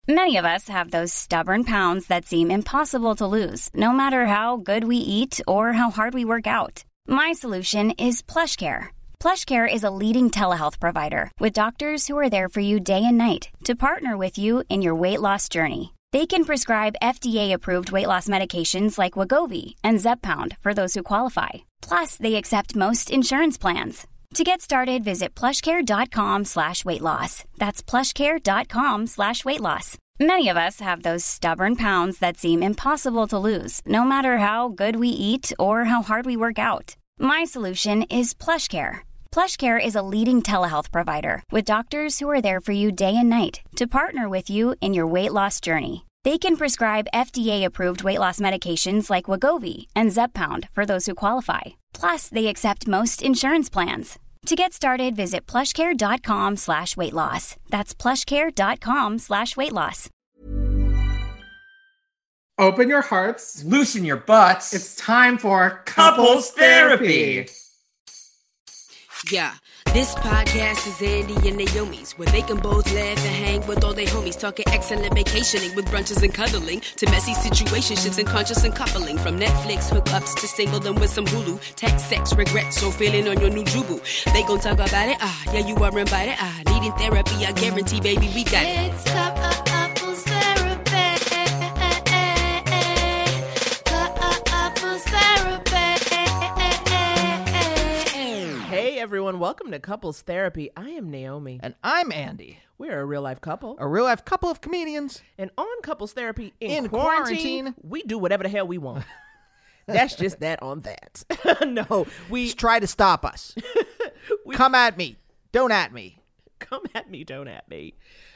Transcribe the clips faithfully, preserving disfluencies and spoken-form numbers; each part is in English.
Many of us have those stubborn pounds that seem impossible to lose, no matter how good we eat or how hard we work out. My solution is PlushCare. PlushCare is a leading telehealth provider with doctors who are there for you day and night to partner with you in your weight loss journey. They can prescribe F D A-approved weight loss medications like Wegovy and Zepbound for those who qualify. Plus, they accept most insurance plans. To get started, visit plushcare.com slash weight loss. That's plushcare.com slash weight loss. Many of us have those stubborn pounds that seem impossible to lose, no matter how good we eat or how hard we work out. My solution is PlushCare. PlushCare is a leading telehealth provider with doctors who are there for you day and night to partner with you in your weight loss journey. They can prescribe F D A-approved weight loss medications like Wegovy and Zepbound for those who qualify. Plus, they accept most insurance plans. To get started, visit plushcare.com slash weight loss. That's plushcare.com slash weight loss. Open your hearts. Loosen your butts. It's time for Couples Therapy. Yeah, this podcast is Andy and Naomi's, where they can both laugh and hang with all their homies, talking excellent vacationing with brunches and cuddling, to messy situationships and conscious and coupling, from Netflix hookups to single them with some Hulu, tech, sex, regrets, or feeling on your new jubu. They gon' talk about it, ah, yeah, you are invited, ah, needing therapy, I guarantee, baby, we got it. It's couples therapy. Couples therapy. Hey everyone, welcome to Couples Therapy. I am Naomi. And I'm Andy. We're a real life couple. A real life couple of comedians. And on Couples Therapy in, In quarantine, quarantine. we do whatever the hell we want. That's just that on that. No, we Just try to stop us. We- Come at me. Don't at me. come at me, don't at me.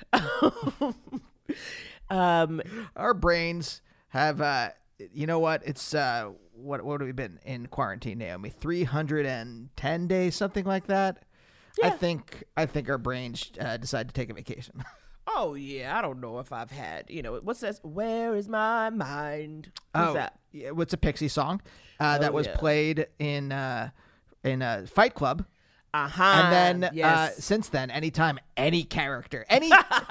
um, Our brains have, uh, you know what? It's, uh, what what have we been in quarantine, Naomi? three hundred ten days, something like that? I Yeah. think I think our brains uh, decided to take a vacation. oh yeah, I don't know if I've had, you know, what's this? Where is my mind? Who's oh, that? yeah, what's a Pixie song uh, that Oh, was yeah. played in uh, in uh, Fight Club? Uh-huh. And then yes. uh, since then, anytime any character, any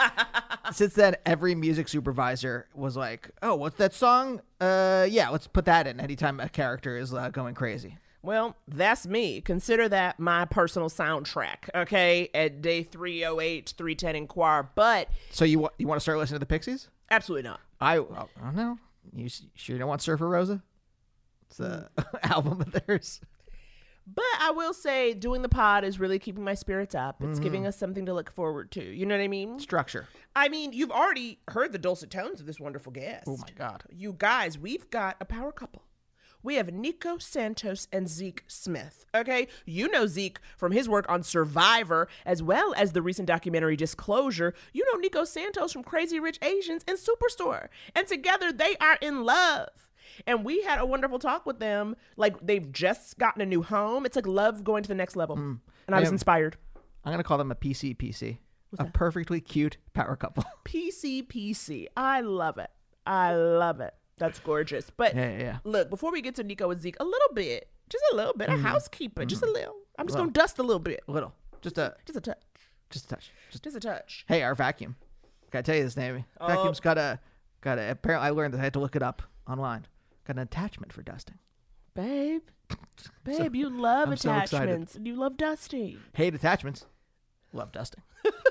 since then, every music supervisor was like, "Oh, what's that song? Uh, yeah, let's put that in." Anytime a character is uh, going crazy. Well, that's me. Consider that my personal soundtrack, okay, at day three oh eight, three ten in choir. But So you wa- you want to start listening to the Pixies? absolutely not. I I don't know. You s- sure you don't want Surfer Rosa? It's a album of theirs. But I will say doing the pod is really keeping my spirits up. It's giving us something to look forward to. You know what I mean? Structure. I mean, you've already heard the dulcet tones of this wonderful guest. Oh my God. You guys, we've got a power couple. We have Nico Santos and Zeke Smith, okay? You know Zeke from his work on Survivor, as well as the recent documentary Disclosure. You know Nico Santos from Crazy Rich Asians and Superstore. And together they are in love. And we had a wonderful talk with them. Like, they've just gotten a new home. It's like love going to the next level. Mm. And I was Yeah. inspired. I'm gonna call them a P C P C. What's A that? perfectly cute power couple. P C P C. I love it. I love it. That's gorgeous. But Yeah, yeah, yeah. look, before we get to Nico and Zeke, a little bit, just a little bit of housekeeping, just a little. I'm just Well. going to dust a little bit. A little. Just a Just a touch. just a touch. Just Just a touch. Hey, our vacuum. Gotta tell you this, Naomi. Oh. Vacuum's got a got a. Apparently, I learned that I had to look it up online. Got an attachment for dusting. Babe. Babe, you love I'm so excited. attachments and you love dusting. Hate attachments. Love dusting.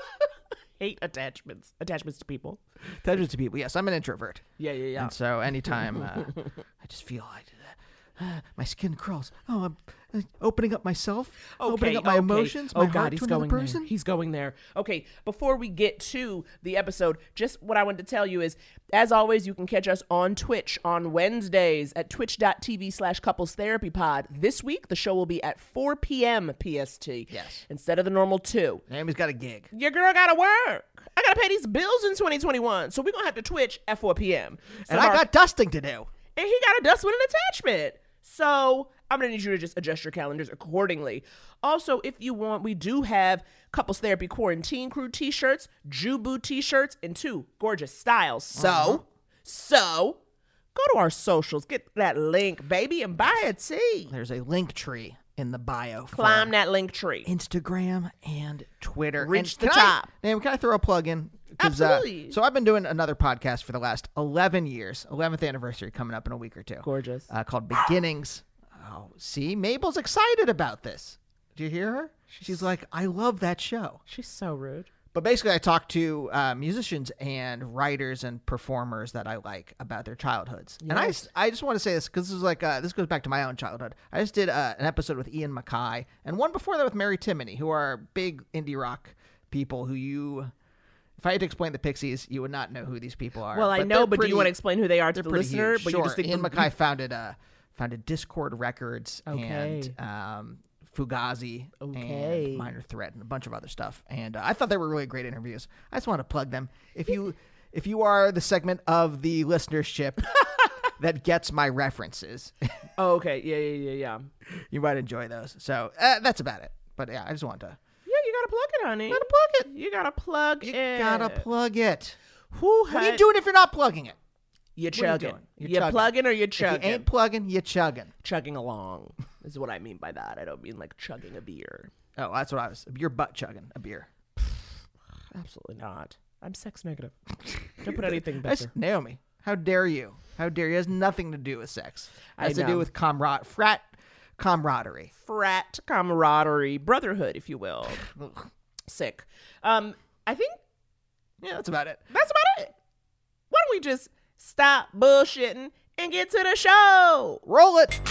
Hate attachments. Attachments to people. Attachments to people. Yes, I'm an introvert. Yeah, yeah, yeah. And so anytime uh, I just feel like uh, my skin crawls. Oh, I'm uh, opening up myself, opening up my okay. emotions, Oh my God, heart he's to another going person. there. He's going there. Okay, before we get to the episode, just what I wanted to tell you is, as always, you can catch us on Twitch on Wednesdays at twitch.tv slash couples therapy pod. This week, the show will be at four p.m. P S T. Yes. Instead of the normal two. Naomi's got a gig. Your girl gotta work. I gotta pay these bills in twenty twenty-one, so we're gonna have to Twitch at four p.m. So And I Mark- got dusting to do. and he got a dust with an attachment. So I'm going to need you to just adjust your calendars accordingly. Also, if you want, we do have Couples Therapy Quarantine Crew t-shirts, Jubu t-shirts, and two gorgeous styles. So, Uh-huh. so go to our socials, get that link, baby, and buy a tee. There's a link tree in the bio. Climb for that link tree. Instagram and Twitter. Reach and the can I- top. Naomi, can I throw a plug in? 'Cause, Absolutely. Uh, so I've been doing another podcast for the last eleven years, eleventh anniversary coming up in a week or two. Gorgeous. Uh, called Beginnings. Oh, see, Mabel's excited about this. Do you hear her? She's like, I love that show. She's so rude. But basically, I talk to uh, musicians and writers and performers that I like about their childhoods. And I, Yes. I just want to say this because this is like uh, this goes back to my own childhood. I just did uh, an episode with Ian Mackay and one before that with Mary Timony, who are big indie rock people who you. If I had to explain the Pixies, you would not know who these people are. Well, I know, they're but do pretty- you want to explain who they are to they're the pretty listener? huge. But Sure. you just think Ian the- Mackay founded uh, founded Discord Records Okay. and um, Fugazi Okay. and Minor Threat and a bunch of other stuff. And uh, I thought they were really great interviews. I just want to plug them. If you if you are the segment of the listenership that gets my references, Oh, okay. Yeah, yeah, yeah, yeah. you might enjoy those. So uh, that's about it. But yeah, I just wanted to. Yeah, you gotta plug it, honey. Gotta plug it. You gotta plug You it. gotta plug it. Who What are you had- doing if you're not plugging it? You What are you chugging. doing? You, You're chugging. plugging or you If chugging? you ain't plugging, you chugging. chugging along is what I mean by that. I don't mean like chugging a beer. Oh, that's what I was. You're butt chugging a beer. Absolutely not. I'm sex negative. Don't put anything That's, better. Naomi, how dare you? How dare you? It has nothing to do with sex. It I has to know. do with comrade, frat camaraderie. Frat camaraderie, brotherhood, if you will. Sick. Um, I think Yeah, that's about it. that's about it. Why don't we just stop bullshitting and get to the show? Roll it.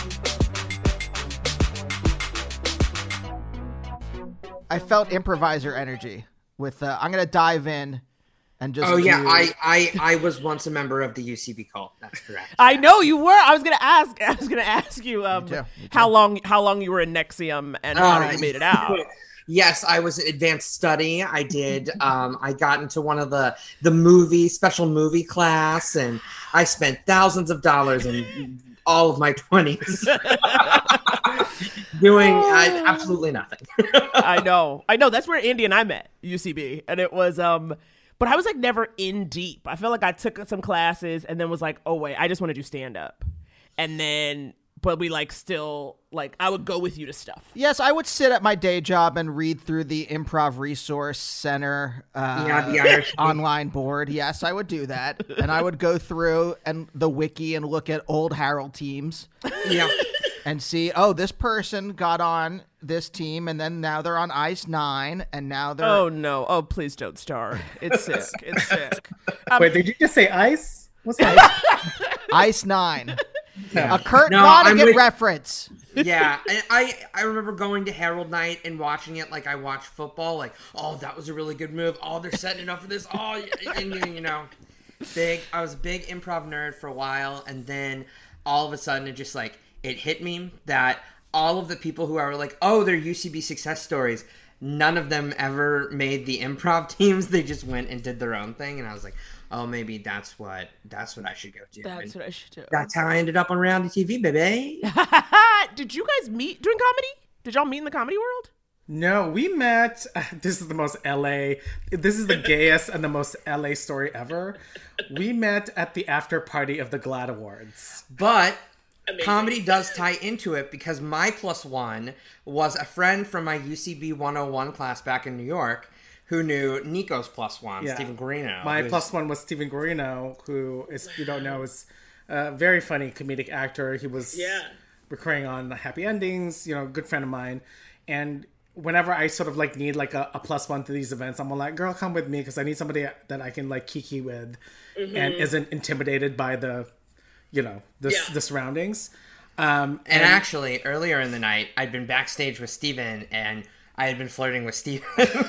I felt improviser energy with. Uh, I'm gonna dive in and just. Oh yeah, do- I, I I was once a member of the U C B cult. That's correct. I know you were. I was gonna ask. I was gonna ask you um too, me too. how long how long you were in Nexium and how Uh, you made it out. Yes, I was in advanced study. I did. Um, I got into one of the the movie special movie class, and I spent thousands of dollars in all of my twenties doing uh, absolutely nothing. I know. I know. That's where Andy and I met, U C B. And it was, um, but I was like never in deep. I felt like I took some classes and then was like, oh, wait, I just want to do stand up. And then, but we like still, like, I would go with you to stuff. Yes, I would sit at my day job and read through the Improv Resource Center uh, Yeah, the I R C. online board. Yes, I would do that. And I would go through and the wiki and look at old Harold teams Yeah. and see, oh, this person got on this team and then now they're on Ice nine and now they're... Oh, no. Oh, please don't start. It's sick. It's sick. Um, Wait, did you just say ice? What's ice? Ice nine. A Kurt No, I'm Vonnegut with- reference. Yeah, I, I I remember going to Herald Night and watching it like I watch football. Like, oh, that was a really good move. Oh, they're setting it up for this. Oh, and, and, you know, big. I was a big improv nerd for a while, and then all of a sudden, it just like it hit me that all of the people who are like, oh, they're U C B success stories. None of them ever made the improv teams. They just went and did their own thing, and I was like, oh, maybe that's what that's what I should go do. That's And what I should do. that's how I ended up on reality T V, baby. Did you guys meet doing comedy? Did y'all meet in the comedy world? No, we met. Uh, this is the most L A. This is the gayest and the most L A story ever. We met at the after party of the GLAAD Awards. But comedy does tie into it because my plus one was a friend from my U C B one oh one class back in New York who knew Nico's plus one, Yeah. Stephen Guarino. My who's- plus one was Stephen Guarino, who is, if you don't know, is a very funny comedic actor. He was Yeah. recurring on Happy Endings, you know, good friend of mine. And whenever I sort of like need like a, a plus one to these events, I'm like, girl, come with me because I need somebody that I can like kiki with and isn't intimidated by the, you know, the, Yeah. the surroundings. Um, And actually, earlier in the night, I'd been backstage with Steven and I had been flirting with Steven.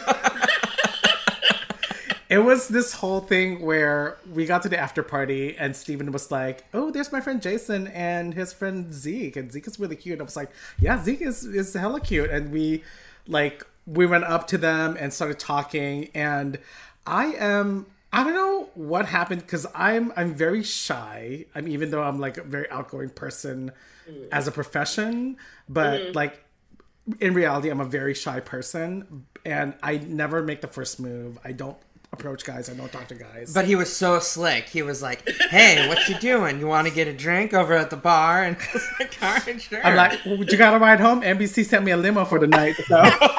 It was this whole thing where we got to the after party and Steven was like, oh, there's my friend Jason and his friend Zeke. And Zeke is really cute. And I was like, yeah, Zeke is, is hella cute. And we like, we went up to them and started talking. And I am, I don't know what happened because I'm, I'm very shy. I'm even though I'm like a very outgoing person as a profession, but mm-hmm. like in reality, I'm a very shy person and I never make the first move. I don't approach guys. I don't talk to guys. But he was so slick. He was like, "Hey, what you doing? You want to get a drink over at the bar?" And I was like, "All right, sure." I'm like, well, "You got to ride home?" N B C sent me a limo for the night, so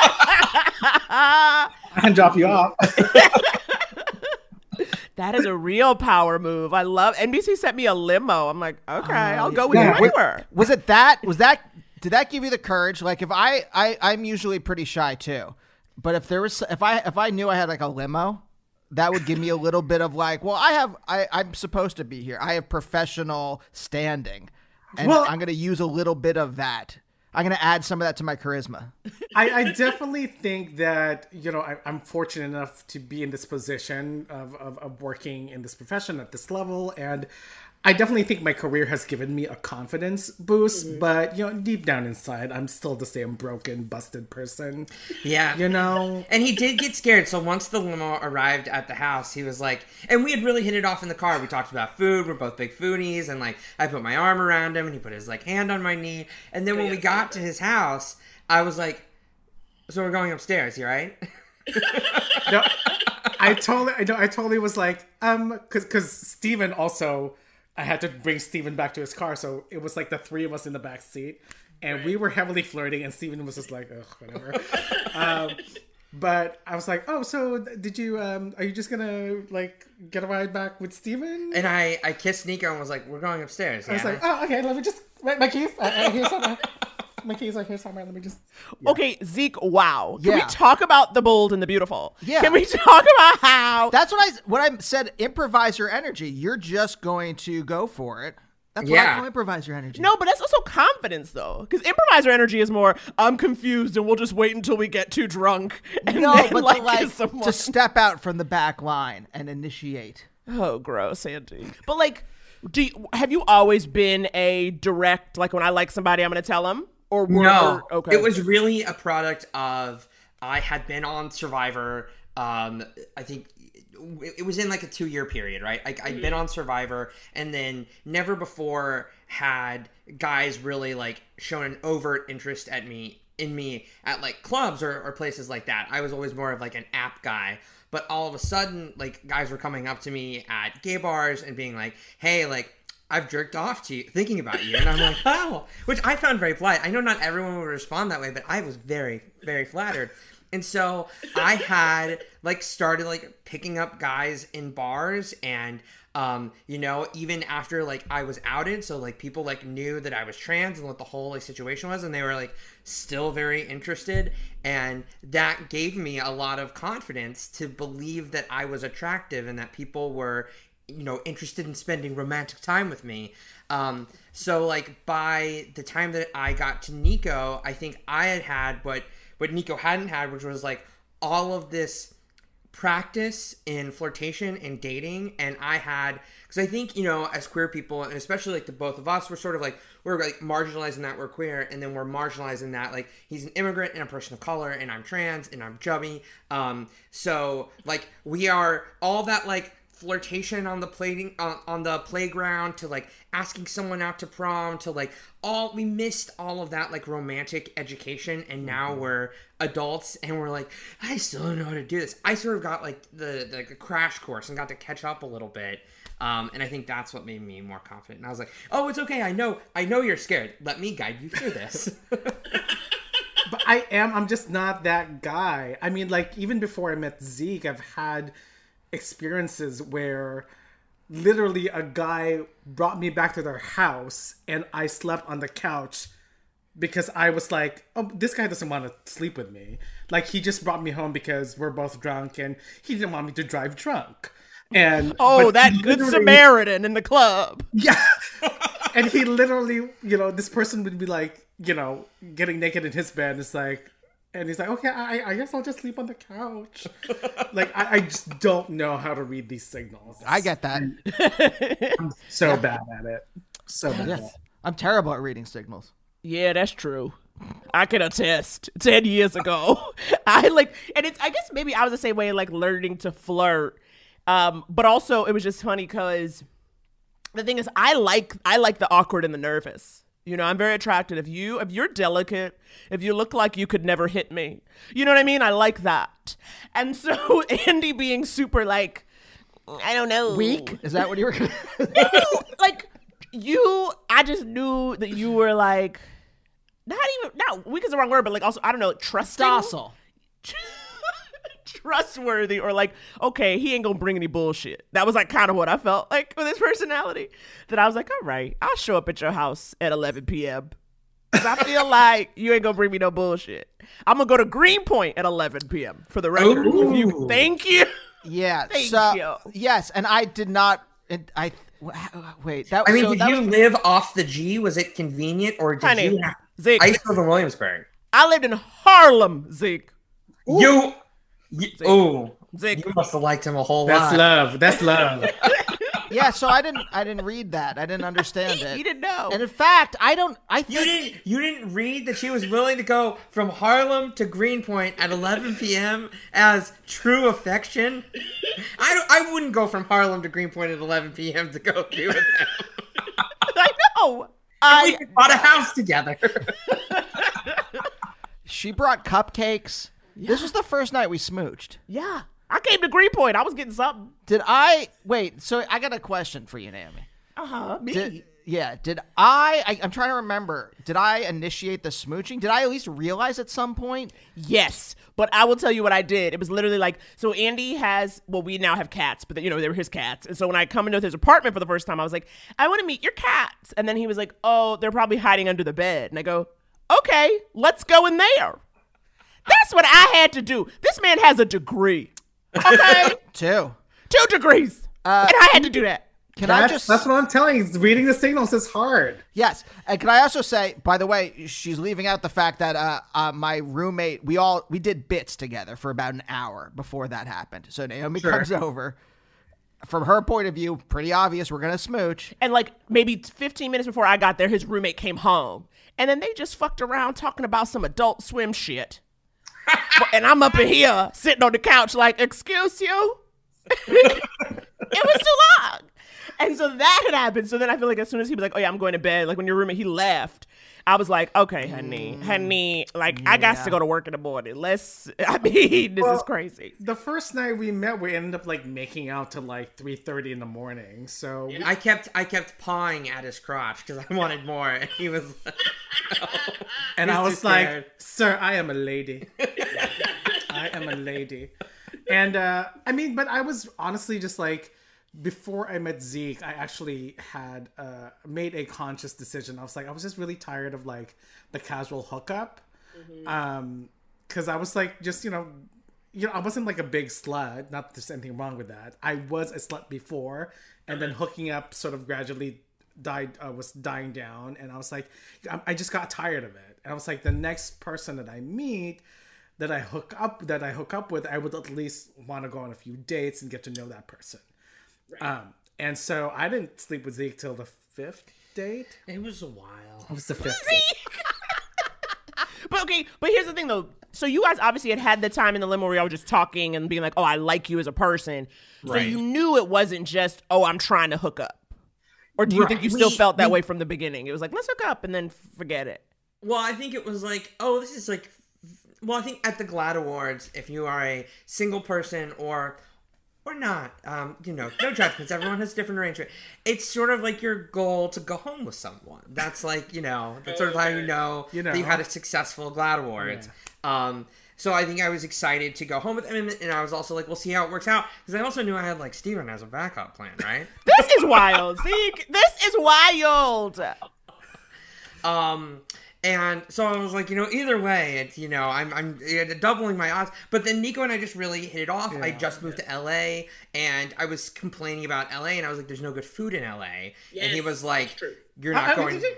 I can drop you off. That is a real power move. I love N B C sent me a limo. I'm like, okay, uh, I'll go with yeah. you anywhere. Was it that? Was that? Did that give you the courage? Like, if I, I, I'm usually pretty shy too, but if there was, if I, if I knew I had like a limo, that would give me a little bit of like, well, I have, I, I'm supposed to be here. I have professional standing, and Well- I'm going to use a little bit of that. I'm going to add some of that to my charisma. I, I definitely think that, you know, I, I'm fortunate enough to be in this position of, of, of working in this profession at this level. And I definitely think my career has given me a confidence boost. Mm-hmm. But, you know, deep down inside, I'm still the same broken, busted person. Yeah. You know? And he did get scared. So once the limo arrived at the house, he was like, and we had really hit it off in the car. We talked about food. We're both big foodies. And like, I put my arm around him and he put his like hand on my knee. And then when we got to his house, I was like, so we're going upstairs, you right? No, I totally, I, know, I totally was like, um, cause, cause Steven also, I had to bring Steven back to his car. So it was like the three of us in the back seat and right. we were heavily flirting and Steven was just like, ugh, whatever. um, but I was like, oh, so did you, um, are you just gonna like get a ride back with Steven? And I, I kissed Nico and was like, we're going upstairs. I was yeah? like, oh, okay, let me just, my, my keys, uh, uh, here's some, uh, my keys are here somewhere, let me just. Yeah. Okay, Zeke, wow. Can Yeah. we talk about the bold and the beautiful? Yeah. Can we talk about how? That's what I, when I said improviser energy, you're just going to go for it. That's what I Yeah. call improviser energy. No, but that's also confidence, though. Because improviser energy is more, I'm confused and we'll just wait until we get too drunk. And No, then, but like, to, like, kiss someone. to step out from the back line and initiate. Oh, gross, Andy. But, like, do you, have you always been a direct, like, when I like somebody, I'm going to tell them? Or were, No, or, okay. It was really a product of, I had been on Survivor, um, I think it was in like a two year period, right? Like I'd been on Survivor and then never before had guys really like shown an overt interest at me in me at like clubs or, or places like that. I was always more of like an app guy. But all of a sudden, like guys were coming up to me at gay bars and being like, hey, like, I've jerked off to you, thinking about you. And I'm like, oh, which I found very polite. I know not everyone would respond that way, but I was very, very flattered. And so I had like started like picking up guys in bars and, um, you know, even after like I was outed. So like people like knew that I was trans and what the whole like situation was. And they were like still very interested. And that gave me a lot of confidence to believe that I was attractive and that people were, you know, interested in spending romantic time with me. Um, so like by the time that I got to Nico, I think I had had what, what Nico hadn't had, which was like all of this practice in flirtation and dating. And I had, because I think, you know, as queer people, and especially like the both of us, we're sort of like, we're like marginalizing that we're queer, and then we're marginalizing that like he's an immigrant and a person of color, and I'm trans and I'm chubby. Um, so like we are all that like flirtation on the plating uh, on the playground to like asking someone out to prom to like all we missed all of that like romantic education, and now mm-hmm. we're adults and we're like, I still don't know how to do this. I sort of got like the the, the crash course and got to catch up a little bit. Um, and I think that's what made me more confident. And I was like, oh, it's okay. I know, I know you're scared. Let me guide you through this. But I am, I'm just not that guy. I mean, like, even before I met Zeke, I've had experiences where literally a guy brought me back to their house and I slept on the couch because I was like, oh, this guy doesn't want to sleep with me. Like, he just brought me home because we're both drunk and he didn't want me to drive drunk. And oh, that good Samaritan in the club. Yeah. And he literally, you know, this person would be like, you know, getting naked in his bed. It's like, and he's like, okay, I, I guess I'll just sleep on the couch. Like, I, I just don't know how to read these signals. I get that. I'm so bad at it. So bad. Yes. I'm terrible at reading signals. Yeah, that's true. I can attest. Ten years ago, I like, and it's. I guess maybe I was the same way, like learning to flirt. Um, but also it was just funny because the thing is, I like I like the awkward and the nervous. You know, I'm very attracted. If you, if you're delicate, if you look like you could never hit me, you know what I mean? I like that. And so Andy being super like, I don't know. Weak? Is that what you were going No, like you, I just knew that you were like, not even, not weak is the wrong word, but like also, I don't know, trusting. Docile. Trustworthy, or like, okay, he ain't gonna bring any bullshit. That was like kind of what I felt like with his personality. That I was like, all right, I'll show up at your house at eleven p.m. Cause I feel like you ain't gonna bring me no bullshit. I'm gonna go to Greenpoint at eleven p.m. for the record. If you, thank you. Yeah. Thank so, you. Yes, and I did not. It, I wait. That I mean, so did that you was, live off the G? Was it convenient, or did Honey, you? Have... Zeke, I used to live in Williamsburg. I lived in Harlem, Zeke. You, you oh, Zeke. you must have liked him a whole That's lot. love. That's love. yeah. So I didn't. I didn't read that. I didn't understand it. You didn't know. And in fact, I don't. I think You didn't. You didn't read that she was willing to go from Harlem to Greenpoint at eleven p.m. as true affection. I don't, I wouldn't go from Harlem to Greenpoint at eleven p.m. to go be with him. I know. We I bought a house together. she brought cupcakes. This was the first night we smooched. yeah. I came to Greenpoint. I was getting something. Did I wait? So I got a question for you, Naomi. Uh huh. Me. Did, yeah. Did I, I? I'm trying to remember. Did I initiate the smooching? Did I at least realize at some point? Yes, but I will tell you what I did. It was literally like, so Andy has, well, we now have cats, but you know, they were his cats. And so when I come into his apartment for the first time, I was like, I want to meet your cats. And then he was like, oh, they're probably hiding under the bed. And I go, okay, let's go in there. That's what I had to do. This man has a degree. Okay? Two. Two degrees. Uh, and I had to do that. Can I That's, just? that's what I'm telling you. Reading the signals is hard. Yes. And can I also say, by the way, she's leaving out the fact that uh, uh, my roommate, we all we did bits together for about an hour before that happened. So Naomi Sure. comes over. From her point of view, pretty obvious. We're gonna smooch. And like maybe fifteen minutes before I got there, his roommate came home. And then they just fucked around talking about some Adult Swim shit. And I'm up in here sitting on the couch like, excuse you? It was too long. And so that had happened. So then I feel like as soon as he was like, oh yeah, I'm going to bed, like when your roommate, he left, I was like, okay, honey, honey, like I got to go to work in the morning. Let's, I mean, this Well, is crazy. The first night we met, we ended up like making out till like three thirty in the morning. So we- I kept I kept pawing at his crotch because I wanted more, and he was. No. and He I was was too like, scared. "Sir, I am a lady. I am a lady." And uh, I mean, but I was honestly just like, before I met Zeke, I actually had uh, made a conscious decision. I was like, I was just really tired of like the casual hookup, um, because I was like, just you know, you know, I wasn't like a big slut. Not that there's anything wrong with that. I was a slut before, and then hooking up sort of gradually died uh, was dying down, and I was like, I, I just got tired of it. And I was like, the next person that I meet, that I hook up, that I hook up with, I would at least want to go on a few dates and get to know that person. Um, and so I didn't sleep with Zeke till the fifth date. It was a while. It was the fifth date. But okay, but here's the thing though. So you guys obviously had had the time in the limo where y'all were just talking and being like, oh, I like you as a person. So Right. you knew it wasn't just, oh, I'm trying to hook up. Or do you Right. think you still We- felt that we- way from the beginning? It was like, let's hook up and then forget it. Well, I think it was like, oh, this is like, well, I think at the GLAAD Awards, if you are a single person or or not, um, you know, no judgments. Everyone has different arrangement. It's sort of like your goal to go home with someone. That's like, you know, that's sort of how you know, You that you know. had a successful GLAAD Awards. Um, so I think I was excited to go home with him, and I was also like, we'll see how it works out, because I also knew I had like Steven as a backup plan, right? This is wild. Zeke, this is wild. Um, and so I was like, you know, either way, it's, you know, I'm, I'm uh, doubling my odds. But then Nico and I just really hit it off. I just moved to L A, and I was complaining about L A, and I was like, there's no good food in L A. And he was like, you're not I- I going. mean,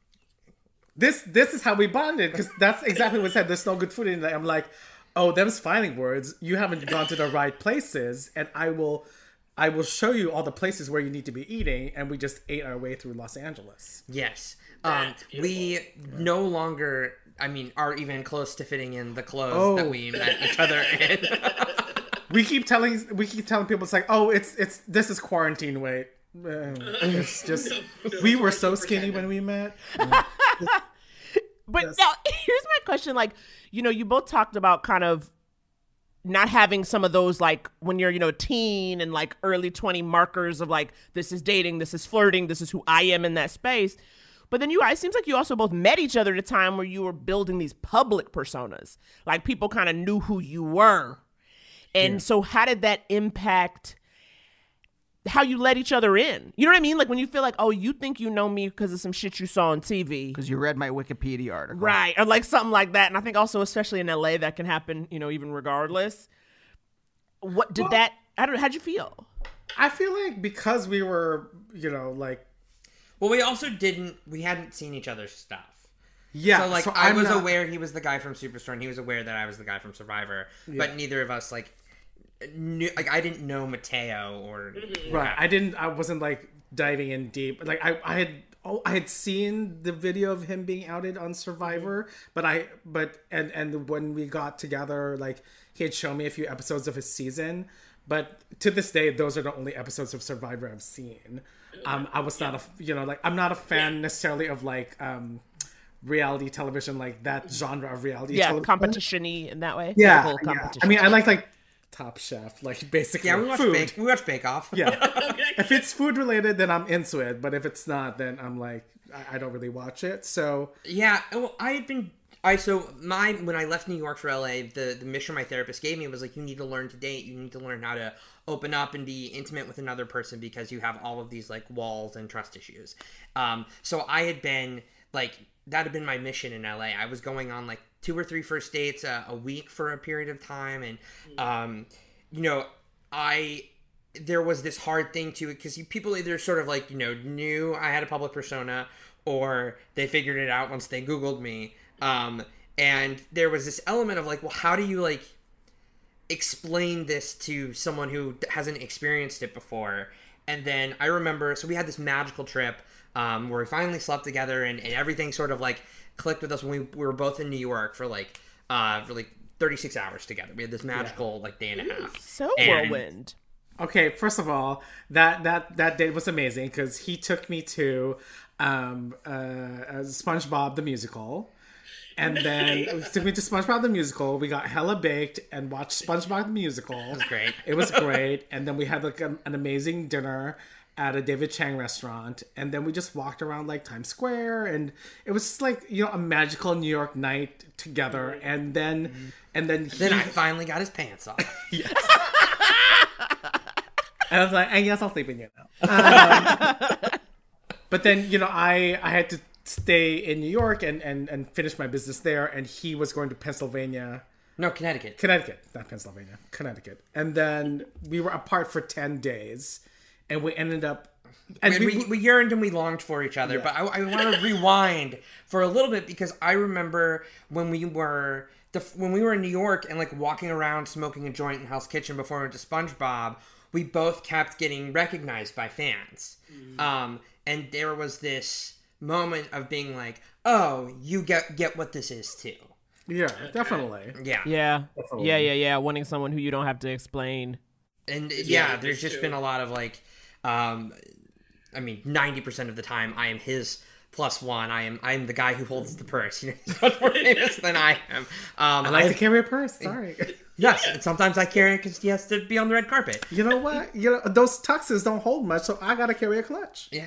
This this is how we bonded, because that's exactly what I said. There's no good food in there. I'm like, oh, them's fighting words. You haven't gone to the right places, and I will, I will show you all the places where you need to be eating. And we just ate our way through Los Angeles. Yes. Um, we no longer, I mean, are even close to fitting in the clothes Oh. that we met each other in. We keep telling we keep telling people it's like, oh, it's it's this is quarantine weight. Uh, it's just we were so skinny when we met. But Yes. now, here's my question. Like, you know, you both talked about kind of not having some of those, like, when you're, you know, teen and, like, early twenty markers of, like, this is dating, this is flirting, this is who I am in that space. But then you guys, seems like you also both met each other at a time where you were building these public personas. Like, people kind of knew who you were. And Yeah. so how did that impact how you let each other in? You know what I mean? Like, when you feel like, oh, you think you know me because of some shit you saw on T V. Because you read my Wikipedia article. Right. Or like something like that. And I think also, especially in L A, that can happen, you know, even regardless. What did Well- that, I don't know, how'd you feel? I feel like because we were, you know, like Well, we also didn't. We hadn't seen each other's stuff. yeah. So like, so I I'm was not- aware he was the guy from Superstore, and he was aware that I was the guy from Survivor. But neither of us like knew. Like, I didn't know Mateo or Right. I didn't. I wasn't like diving in deep. Like I, I had. Oh, I had seen the video of him being outed on Survivor, but I, but and and when we got together, like he had shown me a few episodes of his season. But to this day, those are the only episodes of Survivor I've seen. Um, I was not a, you know, like I'm not a fan necessarily of like um, reality television, like that genre of reality. Yeah, television. competition-y in that way. Yeah, Physical yeah. competition. I mean, I like like Top Chef, like basically Yeah, we watched food. Bake. We watched Bake Off. Yeah. If it's food related, then I'm into it. But if it's not, then I'm like, I, I don't really watch it. So Yeah, well, I had been. I so my when I left New York for L A, the the mission my therapist gave me was like, you need to learn to date. You need to learn how to open up and be intimate with another person because you have all of these like walls and trust issues. Um, so I had been like that had been my mission in L A. I was going on like two or three first dates uh, a week for a period of time, and um, you know, I. There was this hard thing to it because people either sort of like, you know, knew I had a public persona or they figured it out once they Googled me. Um, and there was this element of like, well, how do you like explain this to someone who hasn't experienced it before? And then I remember, so we had this magical trip um, where we finally slept together and, and everything sort of like clicked with us when we, we were both in New York for like, uh, for like thirty-six hours together. We had this magical like day and a half. So And- whirlwind. okay, first of all, that that that date was amazing because he took me to um, uh, uh, SpongeBob the musical. And then he took me to SpongeBob the musical. We got hella baked and watched SpongeBob the musical. It was great. It was great. And then we had like an, an amazing dinner at a David Chang restaurant. And then we just walked around like Times Square. And it was just like, you know, a magical New York night together. And then, and then he, Then I finally got his pants off. and I was like, I guess I'll sleep in you now. Um, but then, you know, I, I had to stay in New York and, and, and finish my business there. And he was going to Pennsylvania. No, Connecticut. Connecticut, not Pennsylvania, Connecticut. And then we were apart for ten days. And we ended up... And we, we, we yearned and we longed for each other, but I, I want to rewind for a little bit because I remember when we were the when we were in New York and like walking around smoking a joint in Hell's Kitchen before we went to SpongeBob, we both kept getting recognized by fans, mm. um, and there was this moment of being like, "Oh, you get get what this is too." Yeah, definitely. Yeah, Yeah. Yeah, yeah, yeah. Wanting someone who you don't have to explain. and yeah, there's just been a lot of like. Um, I mean, ninety percent of the time, I am his plus one. I am I am the guy who holds the purse. You know, he's much more famous than I am. Um, I like to carry a purse. Sorry. Yes, and sometimes I carry it because he has to be on the red carpet. You know what? You know those tuxes don't hold much, so I gotta carry a clutch. Yeah.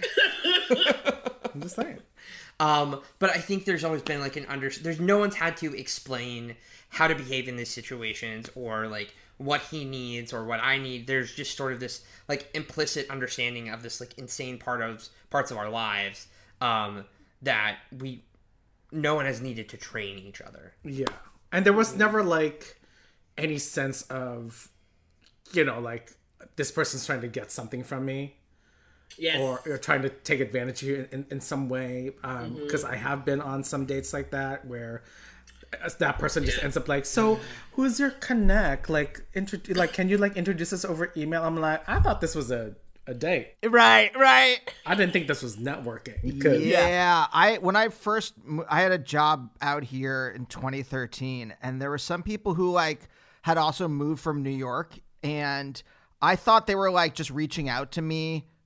I'm just saying. Um, but I think there's always been like an under. There's no one's had to explain how to behave in these situations or like what he needs or what I need. There's just sort of this like implicit understanding of this like insane part of parts of our lives um, that we no one has needed to train each other. Yeah, and there was never like any sense of, you know, like this person's trying to get something from me. Yes. Or, or trying to take advantage of you in, in some way. Because um, mm-hmm. I have been on some dates like that where that person just ends up like, so who's your connect? Like, intro- like, can you like introduce us over email? I'm like, I thought this was a, a date. Right, right. I didn't think this was networking. Yeah, I when I first I had a job out here in twenty thirteen, and there were some people who like had also moved from New York, and I thought they were like just reaching out to me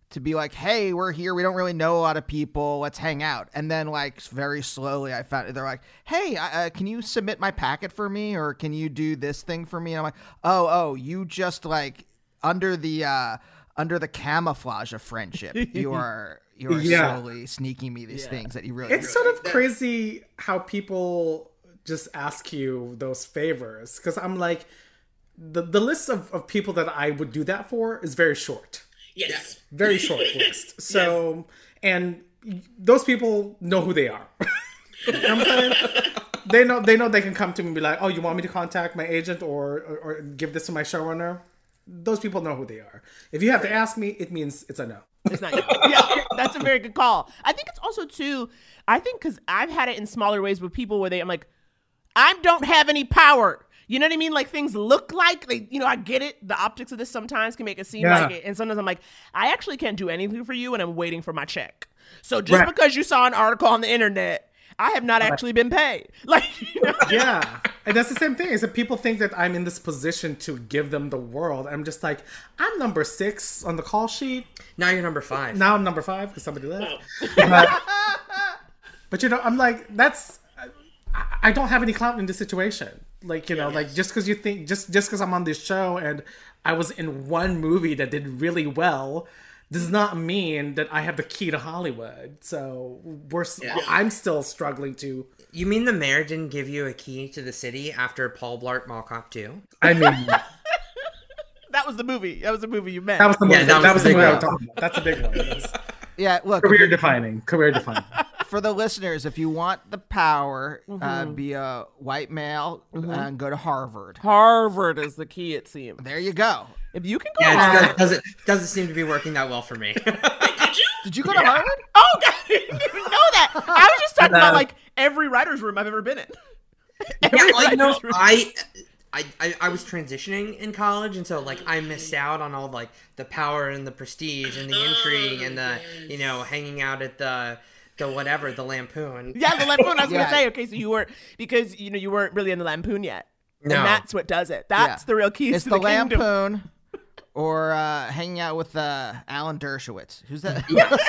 to be like, hey, we're here. We don't really know a lot of people. Let's hang out. And then like very slowly I found they're like, hey, uh, can you submit my packet for me? Or can you do this thing for me? And I'm like, oh, oh, you just like under the, uh, under the camouflage of friendship, you are, you are Yeah. slowly sneaking me these things that you really, It's sort of crazy how people just ask you those favors. Because I'm like, the, the list of, of people that I would do that for is very short. Yes. Very short list. So, and those people know who they are. You know what I'm saying? They know they know they can come to me and be like, oh, you want me to contact my agent or, or, or give this to my showrunner? Those people know who they are. If you have to ask me, it means it's a no. It's not you. Yeah, that's a very good call. I think it's also too, I think because I've had it in smaller ways with people where they, I'm like, I don't have any power. You know what I mean? Like things look like, like, you know, I get it. The optics of this sometimes can make it seem Yeah. like it. And sometimes I'm like, I actually can't do anything for you and I'm waiting for my check. So just Right. because you saw an article on the internet, I have not actually been paid. Like, you know? Yeah. And that's the same thing is that people think that I'm in this position to give them the world. I'm just like, I'm number six on the call sheet. Now you're number five. Now I'm number five because somebody left. But, but, you know, I'm like, that's, I, I don't have any clout in this situation. Like, you know, like just because you think, just just because I'm on this show and I was in one movie that did really well, does not mean that I have the key to Hollywood. So we're, s Yeah. I'm still struggling to. You mean the mayor didn't give you a key to the city after Paul Blart Mall Cop two? I mean, That was the movie. That was the movie you meant. that was the movie. Yeah, that that, was was the the big movie I one. was talking about. That's a big one. It's yeah, look, career defining. Career defining. for the listeners, if you want the power, uh, Mm-hmm. be a white male and go to Harvard. Harvard is the key, it seems. There you go. If you can go Yeah, to it Harvard. does, doesn't doesn't seem to be working that well for me. Did you go to Harvard? Oh, God, I didn't even know that. I was just talking about like every writer's room I've ever been in. Yeah, Every like, you know, writer's room. I, I, I, I was transitioning in college, and so like I missed out on all like the power and the prestige and the intrigue and the you know hanging out at the the whatever the Lampoon. Yeah, the Lampoon. I was Yeah. gonna say, okay, so you weren't because you know you weren't really in the Lampoon yet, No. and that's what does it. That's Yeah. the real key It's to the, the, kingdom. Lampoon or uh, hanging out with uh, Alan Dershowitz. Who's that?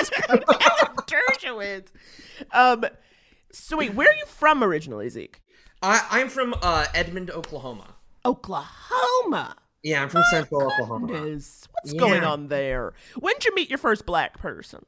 Dershowitz. Um, so wait, where are you from originally, Zeke? I, I'm from uh, Edmond, Oklahoma. Oklahoma. Yeah, I'm from Central Oklahoma. Is what's going Yeah. on there? When did you meet your first black person?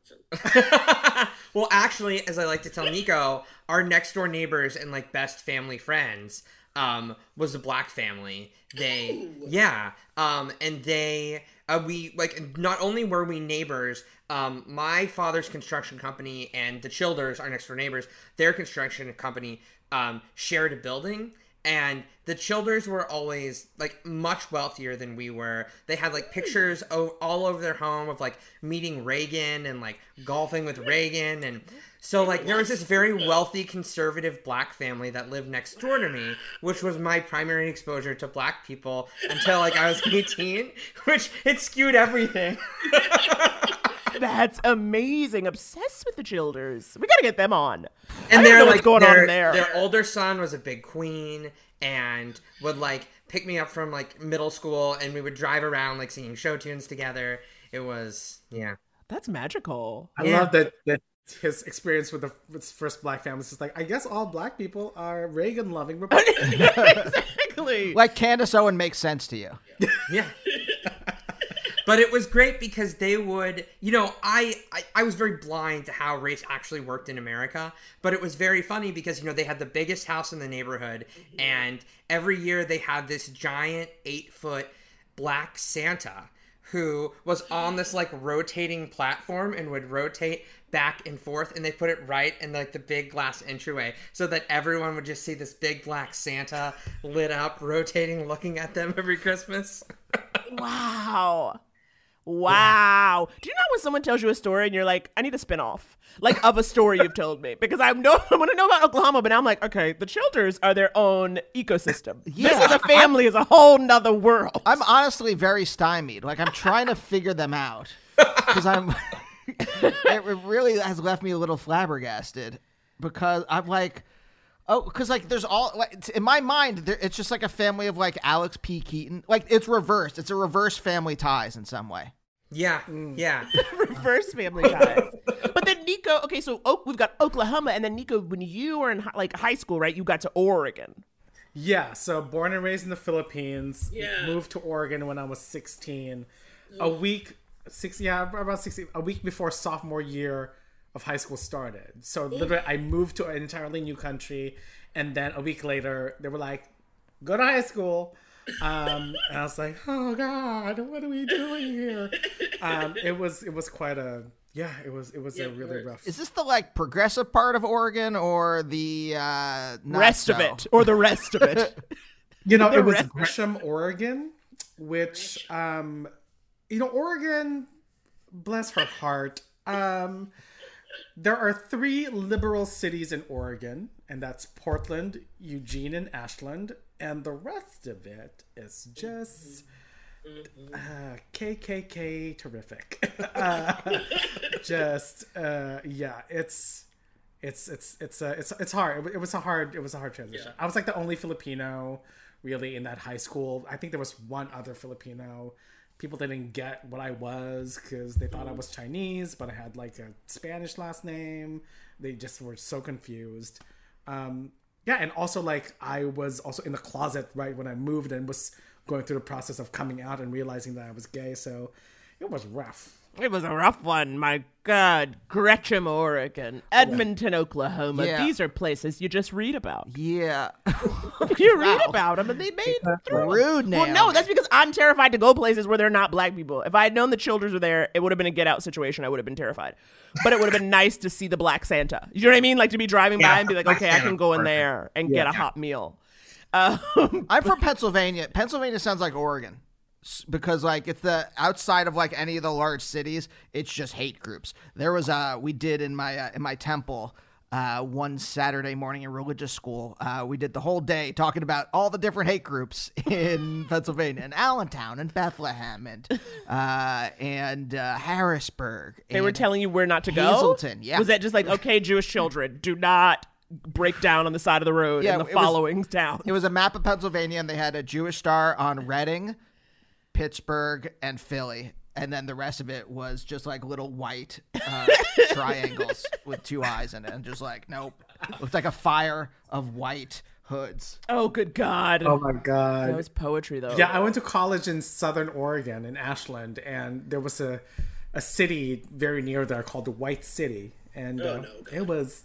Well, actually, as I like to tell Nico, our next door neighbors and like best family friends um, was a black family. They, yeah, um, and they, uh, we like not only were we neighbors. Um, my father's construction company and the Childers, our next door neighbors, their construction company um, shared a building. And the Childers were always like much wealthier than we were. They had like pictures o- all over their home of like meeting Reagan and like golfing with Reagan. And so like there was this very wealthy conservative black family that lived next door to me, which was my primary exposure to black people until like I was eighteen, which it skewed everything. That's amazing. Obsessed with the Childers. We gotta get them on. I And don't they're know like what's going their, on there. Their older son was a big Queen and would like pick me up from like middle school, and we would drive around like singing show tunes together. It was yeah. That's magical. I Yeah. love that, that his experience with the with his first black family is just like, I guess all black people are Reagan loving Republicans. Exactly. Like Candace Owen makes sense to you. Yeah. But it was great because they would, you know, I, I I was very blind to how race actually worked in America. But it was very funny because, you know, they had the biggest house in the neighborhood. And every year they had this giant eight foot black Santa who was on this like rotating platform and would rotate back and forth, and they put it right in like the big glass entryway so that everyone would just see this big black Santa lit up, rotating, looking at them every Christmas. Wow. Wow. Do you know when someone tells you a story and you're like, I need a spin-off, like of a story you've told me? Because I know I want to know about Oklahoma, but now I'm like, okay, the Childers are their own ecosystem. This Yeah. is a family, is a whole nother world. I'm honestly very stymied. Like I'm trying to figure them out because I'm. It really has left me a little flabbergasted because I'm like, oh, because like there's all like, in my mind, there, it's just like a family of like Alex P. Keaton. Like it's reversed. It's a reverse family ties in some way. Yeah, Mm. yeah. Reverse family ties. But then Nico, okay, so Oak, we've got Oklahoma, and then Nico, when you were in hi- like high school, right, you got to Oregon. Yeah, so born and raised in the Philippines. Yeah. Moved to Oregon when I was sixteen. A week, six, yeah, about sixteen. A week before sophomore year of high school started. So literally, I moved to an entirely new country, and then a week later, they were like, "Go to high school." Um, and I was like, "Oh God, what are we doing here?" Um, it was it was quite a yeah. It was it was Yeah, a really of course. rough. Is this the like progressive part of Oregon or the uh, not Rest of so? it, or the rest of it. You know, The it was rest- Gresham, Oregon, which, um, you know, Oregon, bless her heart. Um, there are three liberal cities in Oregon, and that's Portland, Eugene, and Ashland. And the rest of it is just uh, K K K terrific. uh, just, uh, yeah, it's... It's it's it's uh, it's it's hard. It, it was a hard it was a hard transition. Yeah. I was like the only Filipino really in that high school. I think there was one other Filipino. People didn't get what I was because they thought I was Chinese, but I had like a Spanish last name. They just were so confused. Um, yeah, and also like I was also in the closet right when I moved and was going through the process of coming out and realizing that I was gay. So it was rough. It was a rough one, my God. Gresham, Oregon, Edmonton, Oklahoma. Yeah. These are places you just read about. Yeah. You read Wow. about them, and they made it through. Rude, Well, Naomi. no, that's because I'm terrified to go places where there are not black people. If I had known the Childers were there, it would have been a get out situation. I would have been terrified. But it would have been nice to see the Black Santa. You know what I mean? Like to be driving Yeah, by and be like, Black okay, I Santa, can go in perfect. there and get a hot meal. Um, I'm from Pennsylvania. Pennsylvania sounds like Oregon S- because like it's the outside of like any of the large cities. It's just hate groups. There was uh we did in my uh, in my temple uh one Saturday morning in religious school. Uh, we did the whole day talking about all the different hate groups in Pennsylvania and Allentown and Bethlehem and uh and uh, Harrisburg. they were and telling you where not to go? Hazleton. Yeah. Was that just like, okay, Jewish children, do not break down on the side of the road Yeah, in the it was- following towns? It was a map of Pennsylvania, and they had a Jewish star on Reading, Pittsburgh, and Philly. And then the rest of it was just like little white uh, triangles with two eyes in it. And just like, nope. Looked like a fire of white hoods. Oh, good God. Oh my God. That was poetry, though. Yeah, I went to college in Southern Oregon in Ashland, and there was a a city very near there called the White City, and Oh, uh, no, God. it was,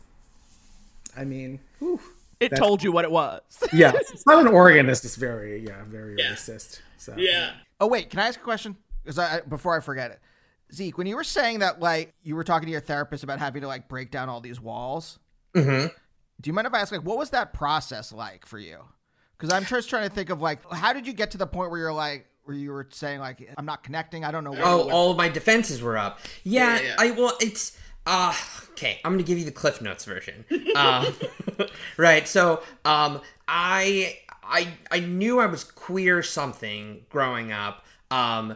I mean, whew. It told you what it was. Yeah, Southern Oregon is just very, yeah, very Yeah. racist. So Yeah. Oh, wait. Can I ask a question? Because I, I before I forget it. Zeke, when you were saying that, like, you were talking to your therapist about having to, like, break down all these walls, Mm-hmm. do you mind if I ask, like, what was that process like for you? Because I'm just trying to think of, like, how did you get to the point where you're like, where you were saying, like, I'm not connecting, I don't know what. Oh, all of my defenses were up. Yeah, Yeah, yeah. I well, it's uh okay. I'm gonna give you the Cliff Notes version. um, right. So, um, I I I knew I was queer something growing up, um,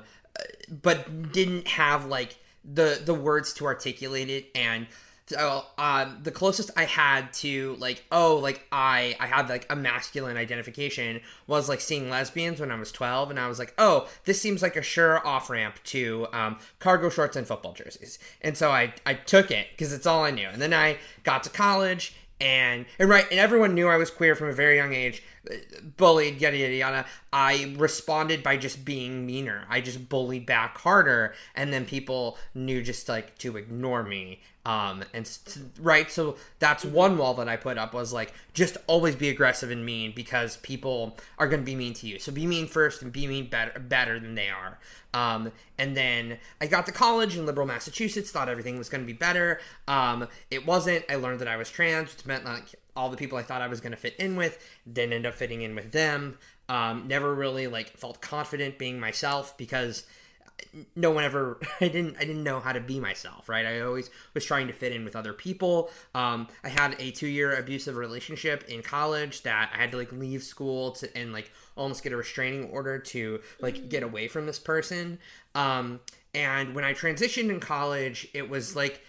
but didn't have like the the words to articulate it. And so, um, the closest I had to like, oh, like I I had like a masculine identification was like seeing lesbians when I was twelve, and I was like, oh, this seems like a sure off ramp to um, cargo shorts and football jerseys, and so I I took it because it's all I knew. And then I got to college, and and right, and everyone knew I was queer from a very young age. Bullied, yada yada yada. I responded by just being meaner. I just bullied back harder, and then people knew just like to ignore me. Um, and s- right, so that's one wall that I put up was like just always be aggressive and mean because people are going to be mean to you. So be mean first and be mean better better than they are. Um, and then I got to college in liberal Massachusetts, thought everything was going to be better. Um, it wasn't. I learned that I was trans, which meant like all the people I thought I was going to fit in with didn't end up fitting in with them. Um, never really like felt confident being myself because no one ever I didn't I didn't know how to be myself, right? I always was trying to fit in with other people. Um, I had a two-year abusive relationship in college that I had to like leave school to and like almost get a restraining order to like get away from this person. Um, and when I transitioned in college, it was like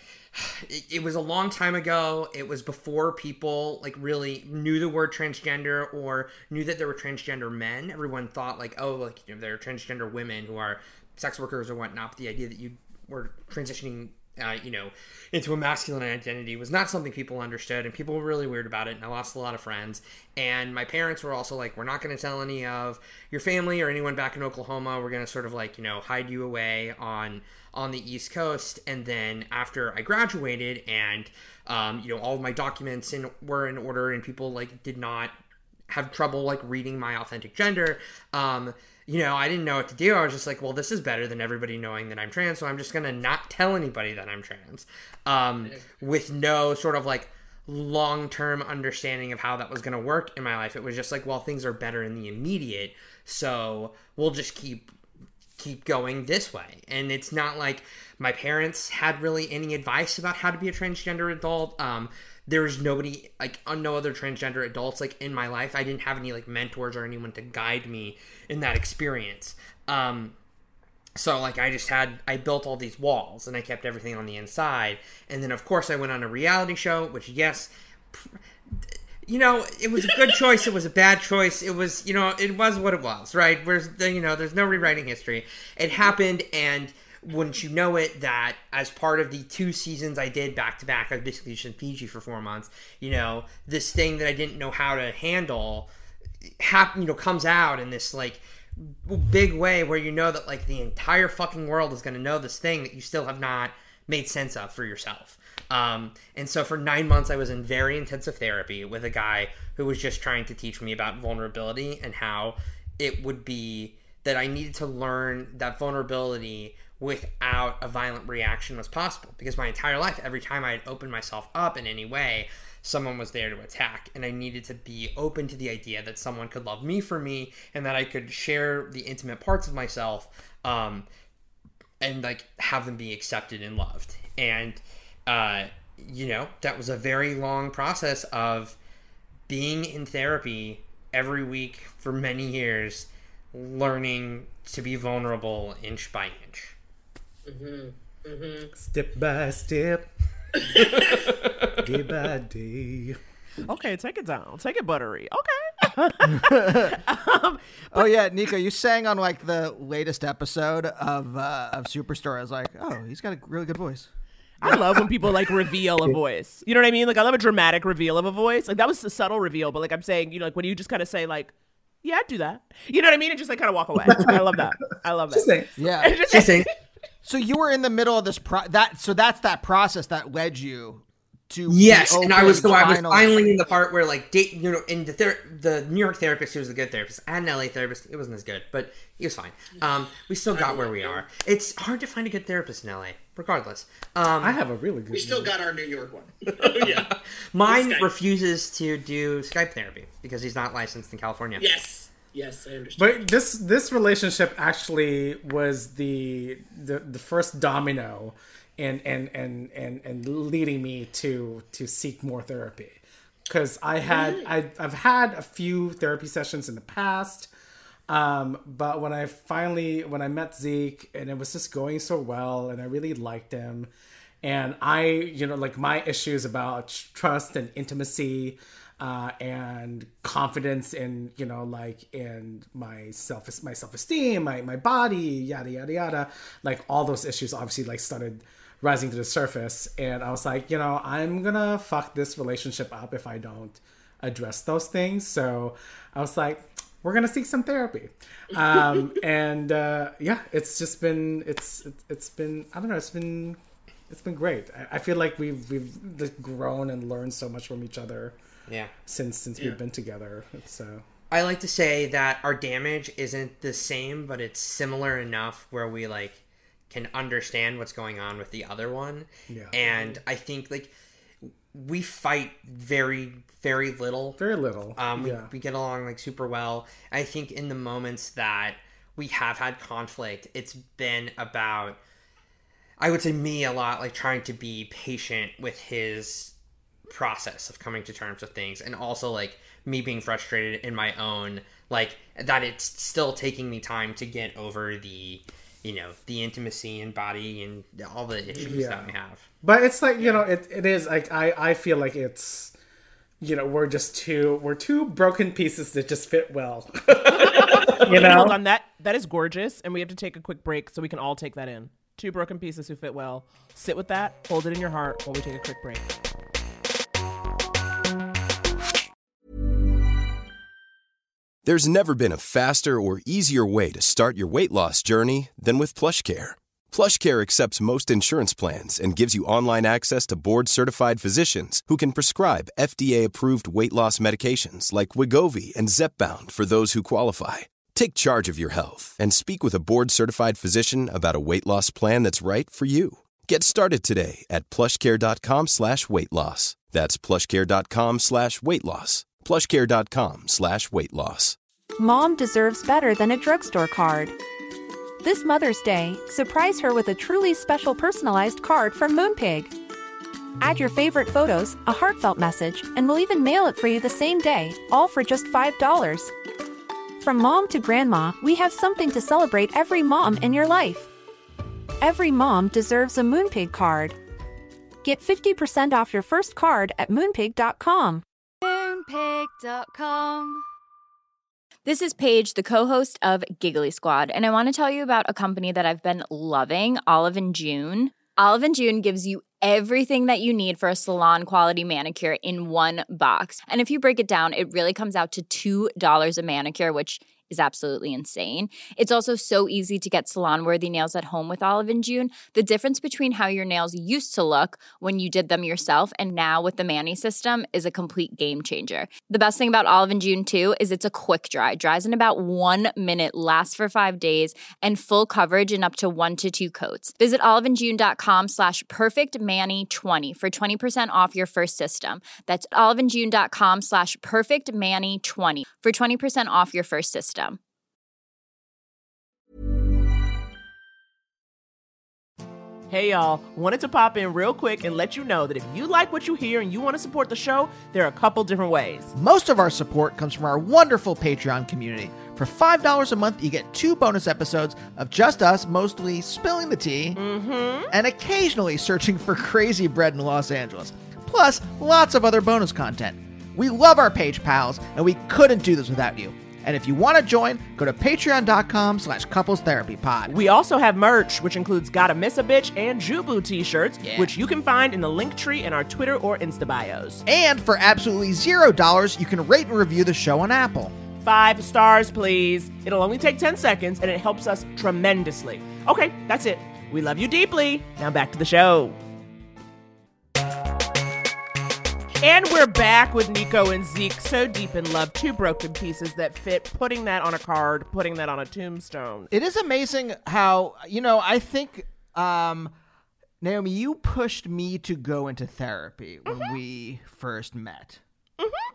It, it was a long time ago. It was before people like really knew the word transgender or knew that there were transgender men. Everyone thought like, oh, like you know, there are transgender women who are sex workers or whatnot, but the idea that you were transitioning, uh, you know, into a masculine identity was not something people understood, and people were really weird about it, and I lost a lot of friends. And my parents were also like, we're not going to tell any of your family or anyone back in Oklahoma. We're going to sort of like, you know, hide you away on on the East Coast. And then after I graduated and, um, you know, all of my documents in, were in order and people like did not have trouble like reading my authentic gender, um, you know, I didn't know what to do. I was just like, well, this is better than everybody knowing that I'm trans, so I'm just going to not tell anybody that I'm trans, um, with no sort of like long-term understanding of how that was going to work in my life. It was just like, well, things are better in the immediate, so we'll just keep keep going this way. And it's not like my parents had really any advice about how to be a transgender adult. Um, there was nobody, like, no other transgender adults, like, in my life. I didn't have any, like, mentors or anyone to guide me in that experience. Um, so, like, I just had, I built all these walls, and I kept everything on the inside. And then, of course, I went on a reality show, which, yes, you know, it was a good choice, it was a bad choice, it was, you know, it was what it was, right? Whereas, you know, there's no rewriting history. It happened, and wouldn't you know it, that as part of the two seasons I did back-to-back, I was basically just in Fiji for four months, you know, this thing that I didn't know how to handle, hap- you know, comes out in this, like, big way where you know that, like, the entire fucking world is going to know this thing that you still have not made sense of for yourself. Um, and so for nine months, I was in very intensive therapy with a guy who was just trying to teach me about vulnerability and how it would be that I needed to learn that vulnerability without a violent reaction was possible. Because my entire life, every time I had opened myself up in any way, someone was there to attack. And I needed to be open to the idea that someone could love me for me and that I could share the intimate parts of myself, um, and like have them be accepted and loved. And Uh, you know, that was a very long process of being in therapy every week for many years, learning to be vulnerable inch by inch. Mm-hmm. Mm-hmm. Step by step, day by day. Okay, take it down. Take it buttery. Okay. um, oh yeah, Nico, you sang on like the latest episode of uh, of Superstore. I was like, oh, he's got a really good voice. I love when people like reveal a voice. You know what I mean? Like I love a dramatic reveal of a voice. Like that was a subtle reveal, but like I'm saying, you know, like when you just kind of say like, yeah, I'd do that. You know what I mean? And just like kind of walk away. I love that. I love that. Yeah. Just so you were in the middle of this pro that so that's that process that led you to yes, and I was so I was finally. finally in the part where like date you know in the ther- the New York therapist who was a good therapist. I had an L A therapist. It wasn't as good, but he was fine. Um, we still got where we are. It's hard to find a good therapist in L A. Regardless, um, I have a really good. We still one. got our New York one. Yeah, mine Skype. refuses to do Skype therapy because he's not licensed in California. Yes, yes, I understand. But this this relationship actually was the the, the first domino, and and and and and leading me to to seek more therapy, because I had I I've had a few therapy sessions in the past. Um, but when I finally, when I met Zeke and it was just going so well and I really liked him, and I, you know, like my issues about trust and intimacy, uh, and confidence in, you know, like in my self, my self-esteem, my, my body, yada, yada, yada, like all those issues obviously like started rising to the surface. And I was like, you know, I'm gonna fuck this relationship up if I don't address those things. So I was like, we're gonna seek some therapy, um, and uh, yeah, it's just been it's it's been I don't know it's been it's been great. I, I feel like we've we've grown and learned so much from each other. Yeah, since since Yeah. we've been together. So I like to say that our damage isn't the same, but it's similar enough where we like can understand what's going on with the other one. Yeah, and I think like we fight very very little. very little. Um, we, yeah, we get along like super well. I think in the moments that we have had conflict, it's been about, I would say me a lot, like trying to be patient with his process of coming to terms with things, and also like me being frustrated in my own, like that it's still taking me time to get over the, you know, the intimacy and body and all the issues Yeah. that we have. but it's like, you know, it it is like I I feel like it's, you know, we're just two we're two broken pieces that just fit well. You know? Hold on, that that is gorgeous, and we have to take a quick break so we can all take that in. Two broken pieces who fit well. Sit with that, hold it in your heart while we take a quick break. There's never been a faster or easier way to start your weight loss journey than with PlushCare. PlushCare accepts most insurance plans and gives you online access to board-certified physicians who can prescribe F D A-approved weight loss medications like Wegovy and Zepbound for those who qualify. Take charge of your health and speak with a board-certified physician about a weight loss plan that's right for you. Get started today at plushcare.com slash weight loss. That's plushcare.com slash weight loss. plushcare.com slash weight loss. Mom deserves better than a drugstore card. This Mother's Day, surprise her with a truly special personalized card from Moonpig. Add your favorite photos, a heartfelt message, and we'll even mail it for you the same day, all for just five dollars. From mom to grandma, we have something to celebrate every mom in your life. Every mom deserves a Moonpig card. Get fifty percent off your first card at moonpig dot com. Moonpig dot com. This is Paige, the co-host of Giggly Squad, and I want to tell you about a company that I've been loving, Olive and June. Olive and June gives you everything that you need for a salon-quality manicure in one box. And if you break it down, it really comes out to two dollars a manicure, which is absolutely insane. It's also so easy to get salon-worthy nails at home with Olive and June. The difference between how your nails used to look when you did them yourself and now with the Mani system is a complete game changer. The best thing about Olive and June, too, is it's a quick dry. Dries in about one minute, lasts for five days, and full coverage in up to one to two coats. Visit oliveandjune.com slash perfectmani20 for twenty percent off your first system. That's oliveandjune.com slash perfectmani20 for twenty percent off your first system. Hey y'all, wanted to pop in real quick and let you know that if you like what you hear and you want to support the show, there are a couple different ways. Most of our support comes from our wonderful Patreon community. For five dollars a month, you get two bonus episodes of just us mostly spilling the tea Mm-hmm. and occasionally searching for crazy bread in Los Angeles. Plus, lots of other bonus content. We love our page pals, and we couldn't do this without you. And if you want to join, go to patreon.com slash couples therapy pod. We also have merch, which includes Gotta Miss a Bitch and Jubu t-shirts, Yeah. which you can find in the link tree in our Twitter or Insta bios. And for absolutely zero dollars, you can rate and review the show on Apple. Five stars, please. It'll only take ten seconds, and it helps us tremendously. Okay, that's it. We love you deeply. Now back to the show. And we're back with Nico and Zeke, so deep in love, two broken pieces that fit, putting that on a card, putting that on a tombstone. It is amazing how, you know, I think, um, Naomi, you pushed me to go into therapy when Mm-hmm. we first met. Mm-hmm.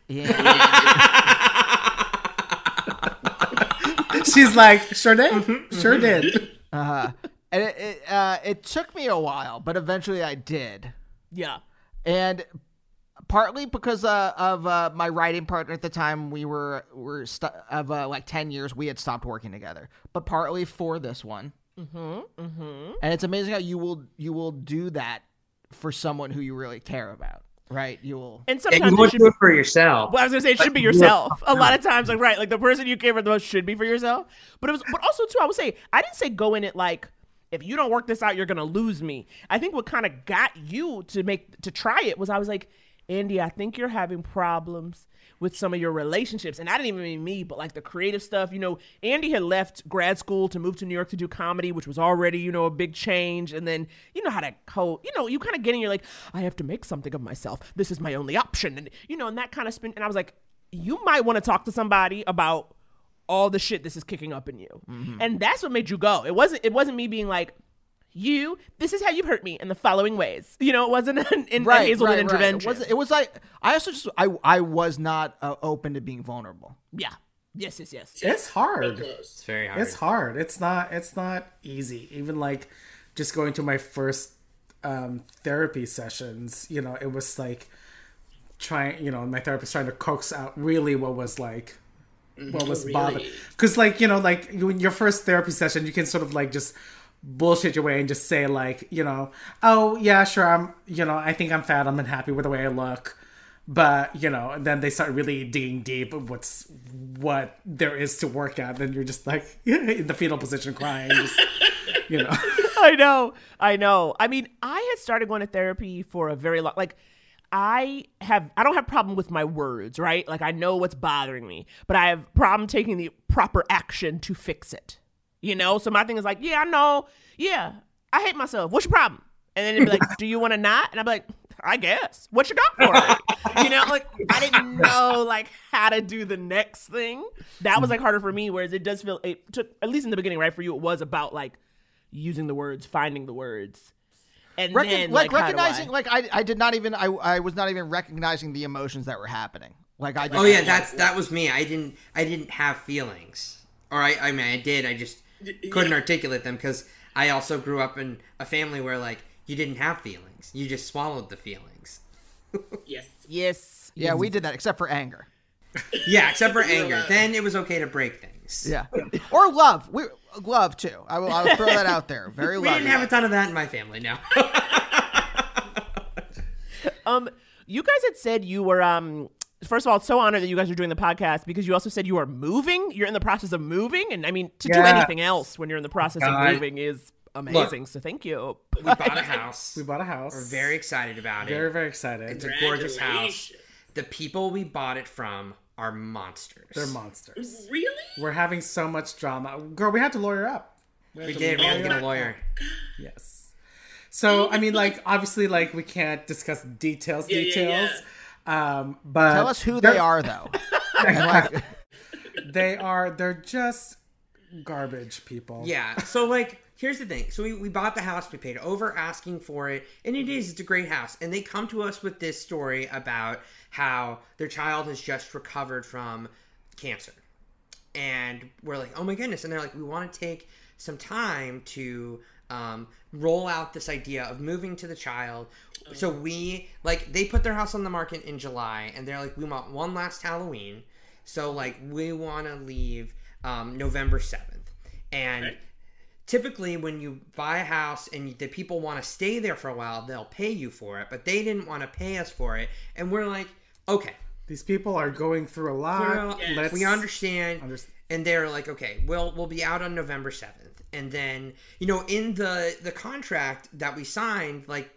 Yeah. She's like, sure did. Sure did. uh, and it, it, uh, it took me a while, but eventually I did. Yeah. And partly because uh, of uh, my writing partner at the time, we were were st- of uh, like ten years, we had stopped working together. But partly for this one, Mm-hmm. Mm-hmm. and it's amazing how you will you will do that for someone who you really care about, right? You will. And Yeah, sometimes you it want should to do it for yourself. Well, I was gonna say it should be yourself. A lot of times, like right, like the person you care about the most should be for yourself. But it was, but also too, I would say I didn't say go in it like if you don't work this out, you're gonna lose me. I think what kind of got you to make to try it was I was like, Andy, I think you're having problems with some of your relationships. And I didn't even mean me, but like the creative stuff. You know, Andy had left grad school to move to New York to do comedy, which was already, you know, a big change. And then, you know, how to co, you know, you kind of get in, you're like, I have to make something of myself. This is my only option. And, you know, and that kind of spin. And I was like, you might want to talk to somebody about all the shit this is kicking up in you. Mm-hmm. And that's what made you go. It wasn't, it wasn't me being like, you, this is how you've hurt me in the following ways. You know, it wasn't an, an right, Hazelden right, intervention. Right. It, was, it was like, I also just, I, I was not uh, open to being vulnerable. Yeah. Yes, yes, yes. It's hard. It's very hard. It's hard. It's not. It's not easy. Even like just going to my first um, therapy sessions. You know, it was like trying. You know, my therapist trying to coax out really what was like, what was really? bothering. Because like you know, like when your first therapy session, you can sort of like just bullshit your way and just say like, you know, oh yeah, sure, I'm. You know, I think I'm fat. I'm unhappy with the way I look. But, you know, and then they start really digging deep of what's what there is to work at. Then you're just like in the fetal position crying, just, you know. I know. I know. I mean, I had started going to therapy for a very long, like, I have, I don't have problem with my words, right? Like, I know what's bothering me, but I have problem taking the proper action to fix it, you know? So my thing is like, yeah, I know. Yeah, I hate myself. What's your problem? And then they'd be like, do you want to not? And I'd be like, I guess. What you got for it? You know, like, I didn't know, like, how to do the next thing. That was, like, harder for me, whereas it does feel, it took, at least in the beginning, right, for you, it was about, like, using the words, finding the words. And Recon- then, like, like, recognizing, I... like, I I did not even, I, I was not even recognizing the emotions that were happening. Like, I just... Oh, yeah, that's that was me. I didn't, I didn't have feelings. Or, I, I mean, I did, I just couldn't yeah. articulate them, because I also grew up in a family where, like, you didn't have feelings. You just swallowed the feelings. Yes. Yes. Yeah, we did that, except for anger. Yeah, except for anger. Then it was okay to break things. Yeah. Or love. We Love, too. I will I'll throw that out there. Very We lovely. didn't have a ton of that in my family, no. um, you guys had said you were, um, first of all, so honored that you guys are doing the podcast, because you also said you are moving. You're in the process of moving. And, I mean, to yeah. do anything else when you're in the process God. of moving is amazing. Look, so thank you. We bought a house. We bought a house. We're very excited about very, it. Very, very excited. It's a gorgeous house. The people we bought it from are monsters. They're monsters. Really? We're having so much drama. Girl, we had to lawyer up. We, we did. We had to get a lawyer. Yes. So, I mean, like, obviously, like, we can't discuss details, yeah, details. Yeah, yeah. Um, but tell us who they are, though. like... They are, they're just garbage people. Yeah. So, like, here's the thing. So, we, we bought the house. We paid over asking for it. And it is. It's a great house. And they come to us with this story about how their child has just recovered from cancer. And we're like, oh, my goodness. And they're like, we want to take some time to um, roll out this idea of moving to the child. So we, like, they put their house on the market in July, and they're like, we want one last Halloween. So, like, we want to leave um, November seventh. And okay. typically when you buy a house and the people want to stay there for a while, they'll pay you for it. But they didn't want to pay us for it. And we're like, okay. These people are going through a lot. Yes. Let's we understand. understand. And they're like, okay, we'll we'll be out on November seventh. And then, you know, in the, the contract that we signed, like,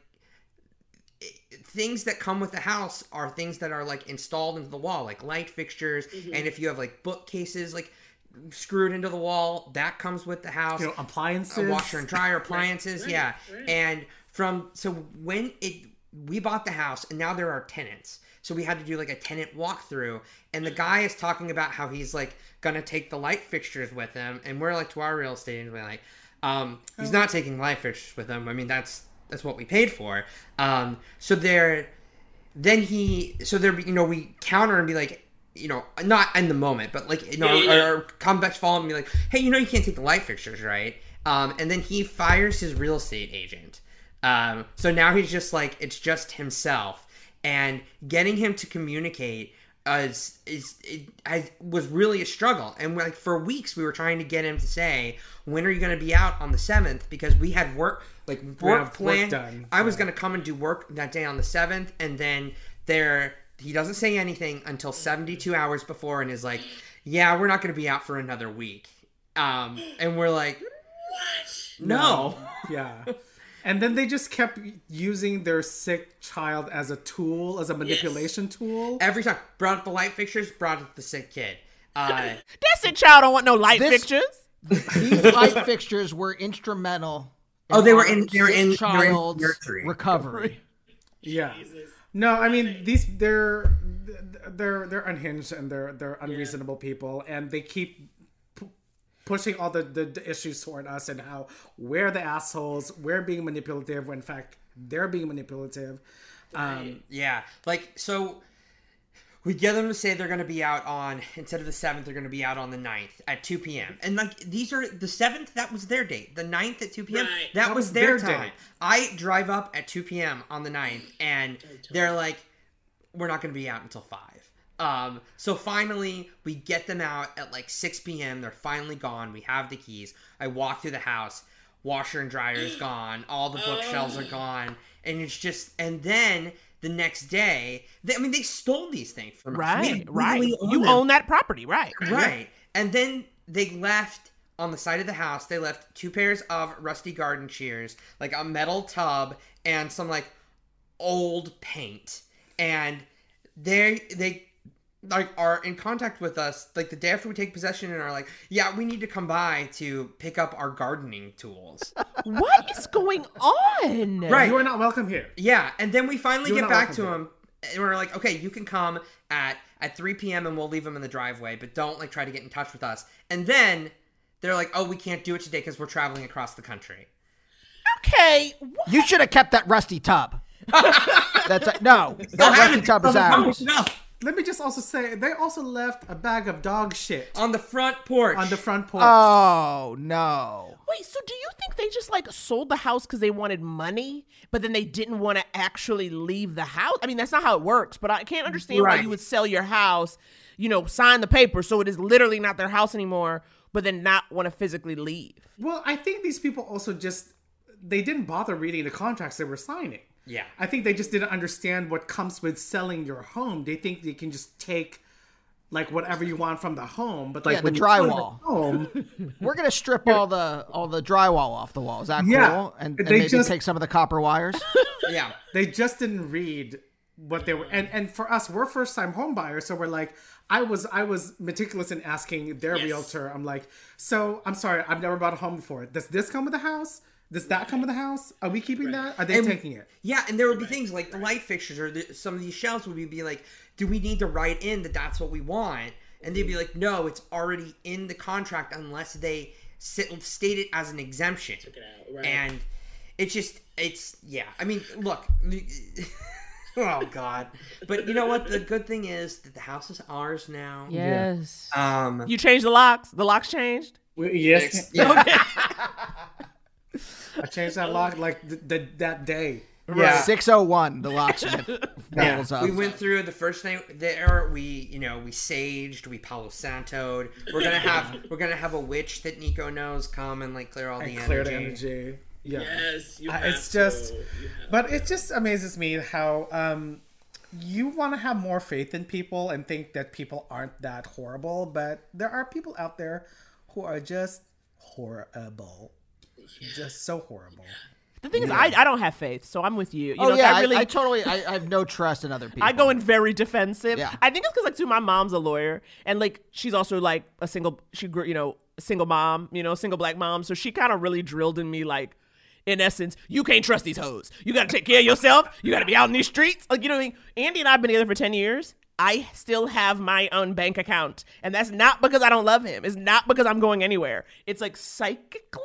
things that come with the house are things that are, like, installed into the wall, like light fixtures. Mm-hmm. And if you have, like, bookcases, like, screwed into the wall, that comes with the house. You know, appliances. A washer and dryer appliances, right, yeah. right. And from, so when it, we bought the house, and now there are tenants. So we had to do, like, a tenant walkthrough, and the guy is talking about how he's, like, gonna take the light fixtures with him, and we're, like, to our real estate agent, we're like, um, he's not taking light fixtures with him. I mean, that's that's what we paid for. Um, so they're, then he, so they're, you know, we counter and be like, you know, not in the moment, but, like, you know, yeah, yeah. Or, or come back to follow him and be like, hey, you know, you can't take the light fixtures, right? Um, and then he fires his real estate agent. Um, so now he's just, like, it's just himself. And getting him to communicate uh, is, is it, I, was really a struggle. And like for weeks, we were trying to get him to say, "When are you going to be out on the seventh?" Because we had work, like work planned. Work done. I was going to come and do work that day on the seventh, and then there he doesn't say anything until seventy-two hours before, and is like, "Yeah, we're not going to be out for another week." Um, and we're like, "What? No, no. Yeah." And then they just kept using their sick child as a tool, as a manipulation yes. tool. Every time. Brought up the light fixtures, brought up the sick kid. Uh, that sick child don't want no light this, fixtures. These light fixtures were instrumental. In oh, they were in they were in child's recovery. Yeah. No, I mean these they're they're they're unhinged and they're they're unreasonable yeah. people, and they keep pushing all the, the, the issues toward us and how we're the assholes, we're being manipulative when in fact they're being manipulative. Um, yeah, like, so we get them to say they're going to be out on, instead of the seventh, they're going to be out on the ninth at two p.m. And like, these are, the seventh, that was their date. The ninth at two p.m., right. that, that was, was their, their time. Date. I drive up at two p.m. on the ninth and they're like, we're not going to be out until five. Um, so finally, we get them out at like six p.m. They're finally gone. We have the keys. I walk through the house. Washer and dryer is gone. All the bookshelves are gone. And it's just, and then the next day, they, I mean, they stole these things from us. Right, We right. legally You them. own that property, right? Right. And then they left on the side of the house, they left two pairs of rusty garden shears, like a metal tub, and some like old paint. And they they like are in contact with us like the day after we take possession and are like, yeah, we need to come by to pick up our gardening tools. What is going on? Right. You are not welcome here. Yeah, and then we finally You're get not back to welcome him, and we're like, okay, you can come at at three p.m. and we'll leave him in the driveway, but don't like try to get in touch with us. And then they're like, oh, we can't do it today because we're traveling across the country. Okay. What? You should have kept that rusty tub. That's a, no. That rusty tub is ours. No, Let me just also say, they also left a bag of dog shit on the front porch. on the front porch. Oh no. Wait, so do you think they just like sold the house because they wanted money, but then they didn't want to actually leave the house? I mean, that's not how it works, but I can't understand why Right. you would sell your house, you know, sign the paper so it is literally not their house anymore, but then not want to physically leave. Well, I think these people also just, they didn't bother reading the contracts they were signing. Yeah. I think they just didn't understand what comes with selling your home. They think they can just take like whatever you want from the home, but like Yeah, the when you sell drywall. the home, We're gonna strip all the all the drywall off the wall. Is that Yeah. cool? And, and They maybe just- take some of the copper wires. Yeah. they just didn't read what they were. And and for us, we're first time home buyers, so we're like, I was I was meticulous in asking their Yes. realtor. I'm like, so I'm sorry, I've never bought a home before. Does this come with the house? Does that come with the house? Are we keeping that? Are they And- taking it? Yeah, and there would be things like the light fixtures or the, some of these shelves would be, be like, do we need to write in that that's what we want? And they'd be like, no, it's already in the contract unless they sit, state it as an exemption. Took it out, right. And it's just, it's, yeah. I mean, look. Oh, God. But you know what? The good thing is that the house is ours now. Yes. Um, You changed the locks? The locks changed? We- Yes, yeah. I changed that lock like th- th- that day. Yeah. Six oh one. The locksmith Yeah, rolls up. we went through the first night there. We, you know, we saged, we Palo Santo'd. We're gonna have, we're gonna have a witch that Nico knows come and like clear all And the clear energy. the energy. Yeah. Yes, you Uh, have it's just, to. You have but it just amazes me how um, you want to have more faith in people and think that people aren't that horrible, but there are people out there who are just horrible, just so horrible. The thing is, I, I don't have faith, so I'm with you. you Oh know, yeah, I I, really I totally. I, I have no trust in other people. I go in very defensive. Yeah. I think it's because like too, my mom's a lawyer, and like she's also like a single. She grew, you know, a single mom, you know, single black mom. So she kind of really drilled in me like, in essence, you can't trust these hoes. You got to take care of yourself. You got to be out in these streets. Like, you know what I mean? Andy and I have been together for ten years. I still have my own bank account, and that's not because I don't love him. It's not because I'm going anywhere. It's like psychically,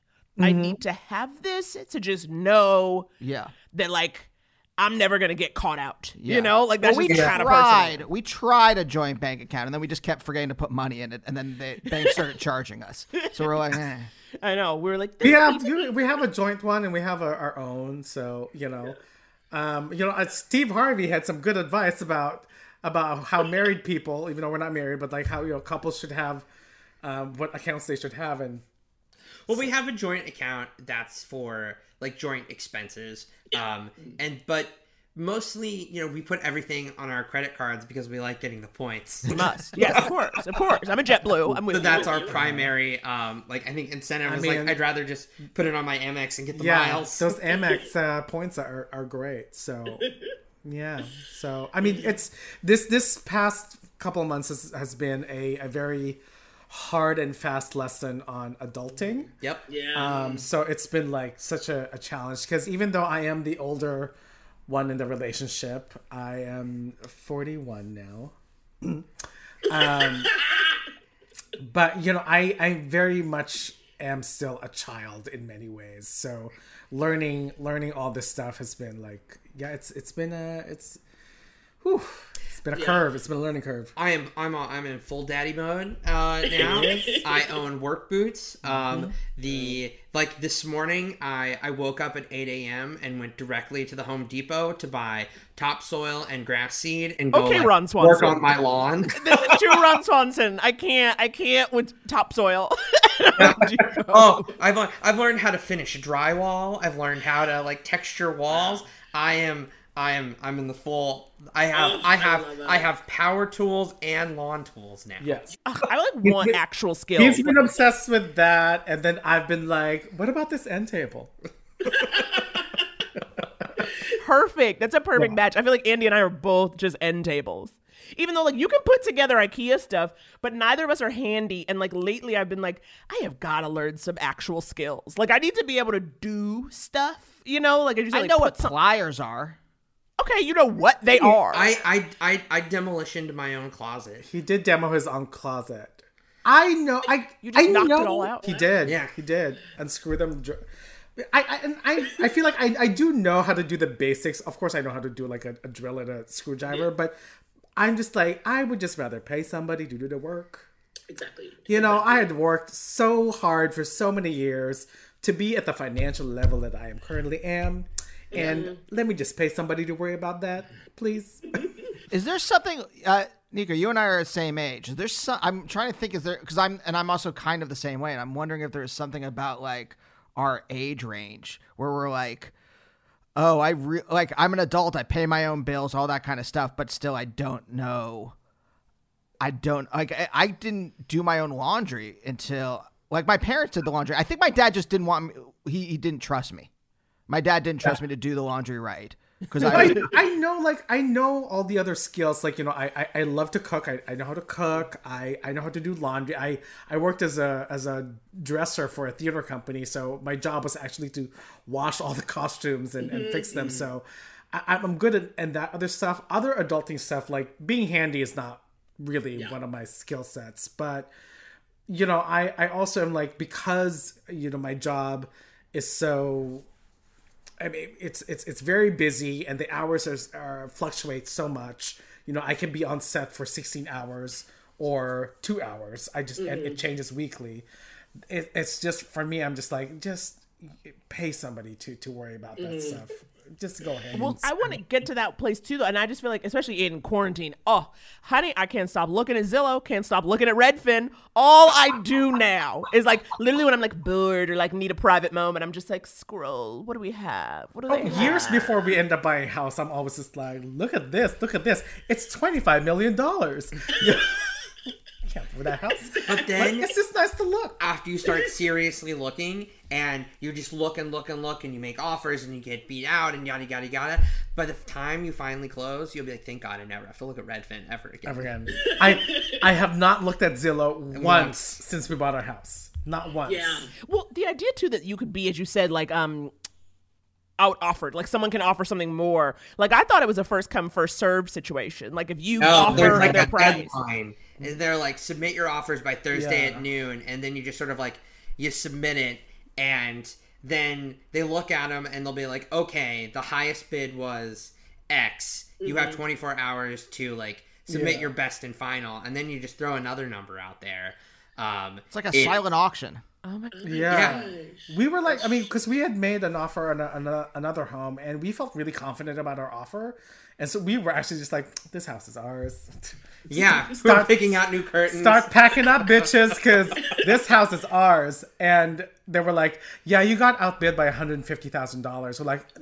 I need to have this to just know Yeah. that like I'm never gonna get caught out. Yeah. You know, like that's Well, we just the kind of person. tried. We tried a joint bank account, and then we just kept forgetting to put money in it, and then the bank started charging us. So we're like, eh. I know. We were like, this Yeah, is- you, we have a joint one and we have a, our own. So you know, um, you know, uh, Steve Harvey had some good advice about about how married people, even though we're not married, but like how you know couples should have um, what accounts they should have, and Well, we have a joint account that's for like joint expenses, um, and but mostly, you know, we put everything on our credit cards because we like getting the points. we must. Yes, of course, of course. I'm a JetBlue. I'm with So you. that's our primary, um, like I think incentive I is mean- like I'd rather just put it on my Amex and get the yeah, miles. those Amex uh, points are, are great. So yeah, so I mean, it's this this past couple of months has, has been a, a very hard and fast lesson on adulting. Yep. Yeah. Um, so it's been like such a, a challenge because even though I am the older one in the relationship, I am forty-one now. um, but you know, I, I very much am still a child in many ways. So learning learning all this stuff has been like, yeah, it's it's been a it's, whew, it's been a curve. It's been a learning curve. I am I'm a, I'm in full daddy mode uh, now. I own work boots. Um, the like this morning, I I woke up at eight a.m. and went directly to the Home Depot to buy topsoil and grass seed and go Okay, like, Ron work Swanson. on my lawn. This is true, Ron Swanson. I can't. I can't with topsoil. Oh, I've le- I've learned how to finish drywall. I've learned how to like texture walls. I am I am I'm in the full. I have Oh, I I have love that. I have power tools and lawn tools now. Yes. Ugh, I like want He's- actual skills. He's been obsessed with that, and then I've been like, what about this end table? Perfect. That's a perfect Yeah. match. I feel like Andy and I are both just end tables. Even though, like, you can put together IKEA stuff, but neither of us are handy. And, like, lately I've been like, I have got to learn some actual skills. Like, I need to be able to do stuff, you know? Like, I just I like, know put what some- pliers are. Okay, you know what they are. I I I, I demolitioned my own closet. He did demo his own closet. I know. I You just I knocked know, it all out. He did. Yeah. he did. Unscrew them. dr- I I and I, I feel like I, I do know how to do the basics. Of course, I know how to do like a, a drill and a screwdriver, but I'm just like I would just rather pay somebody to do the work. Exactly. You know, I had worked so hard for so many years to be at the financial level that I am currently am. And let me just pay somebody to worry about that, please. Is there something, uh, Nico, you and I are the same age. Is there some, I'm trying to think, is there, because I'm, and I'm also kind of the same way, and I'm wondering if there's something about like our age range where we're like, oh, I re- like, I'm an adult, I pay my own bills, all that kind of stuff, but still I don't know. I don't, like, I, I didn't do my own laundry until, like, my parents did the laundry. I think my dad just didn't want me, he, he didn't trust me. My dad didn't trust me to do the laundry right. Because I, I, I know, like, I know all the other skills. Like, you know, I, I, I love to cook. I, I know how to cook. I, I know how to do laundry. I, I worked as a as a dresser for a theater company. So my job was actually to wash all the costumes and, and fix them. So I, I'm good at and that other stuff. Other adulting stuff, like being handy is not really Yeah. one of my skill sets. But, you know, I, I also am like, because, you know, my job is so... I mean, it's it's it's very busy, and the hours are, are fluctuate so much. You know, I can be on set for sixteen hours or two hours. I just and it changes weekly. It, it's just for me. I'm just like, just pay somebody to to worry about that stuff. Just go ahead. Well, and- I want to get to that place too, though, and I just feel like, especially in quarantine, oh, honey, I can't stop looking at Zillow, can't stop looking at Redfin. All I do now is like literally when I'm like bored or like need a private moment, I'm just like scroll. What do we have? What do Oh, they have? years before we end up buying a house, I'm always just like, look at this, look at this. It's twenty-five million dollars. I can't afford that house. But then But it's just nice to look. after you start seriously looking and you just look and look and look and you make offers and you get beat out and yada yada yada, by the time you finally close, you'll be like, thank God I never have to look at Redfin ever again. Ever again. I I have not looked at Zillow once, Once. since we bought our house. Not once. Yeah. Well, the idea too that you could be, as you said, like um out offered, like someone can offer something more. Like I thought it was a first come first served situation. Like if you No, offer there's like their a price. deadline. And they're like, submit your offers by Thursday Yeah. at noon, and then you just sort of like, you submit it, and then they look at them and they'll be like, okay, the highest bid was X. You have twenty-four hours to like submit Yeah. your best and final, and then you just throw another number out there. Um, it's like a it- silent auction. Oh my Yeah. Yeah. We were like, I mean, because we had made an offer on, a, on a, another home, and we felt really confident about our offer. And so we were actually just like, this house is ours. Yeah, we're Start- picking out new curtains. Start packing up, bitches, because this house is ours. And they were like, yeah, you got outbid by one hundred fifty thousand dollars. We're like,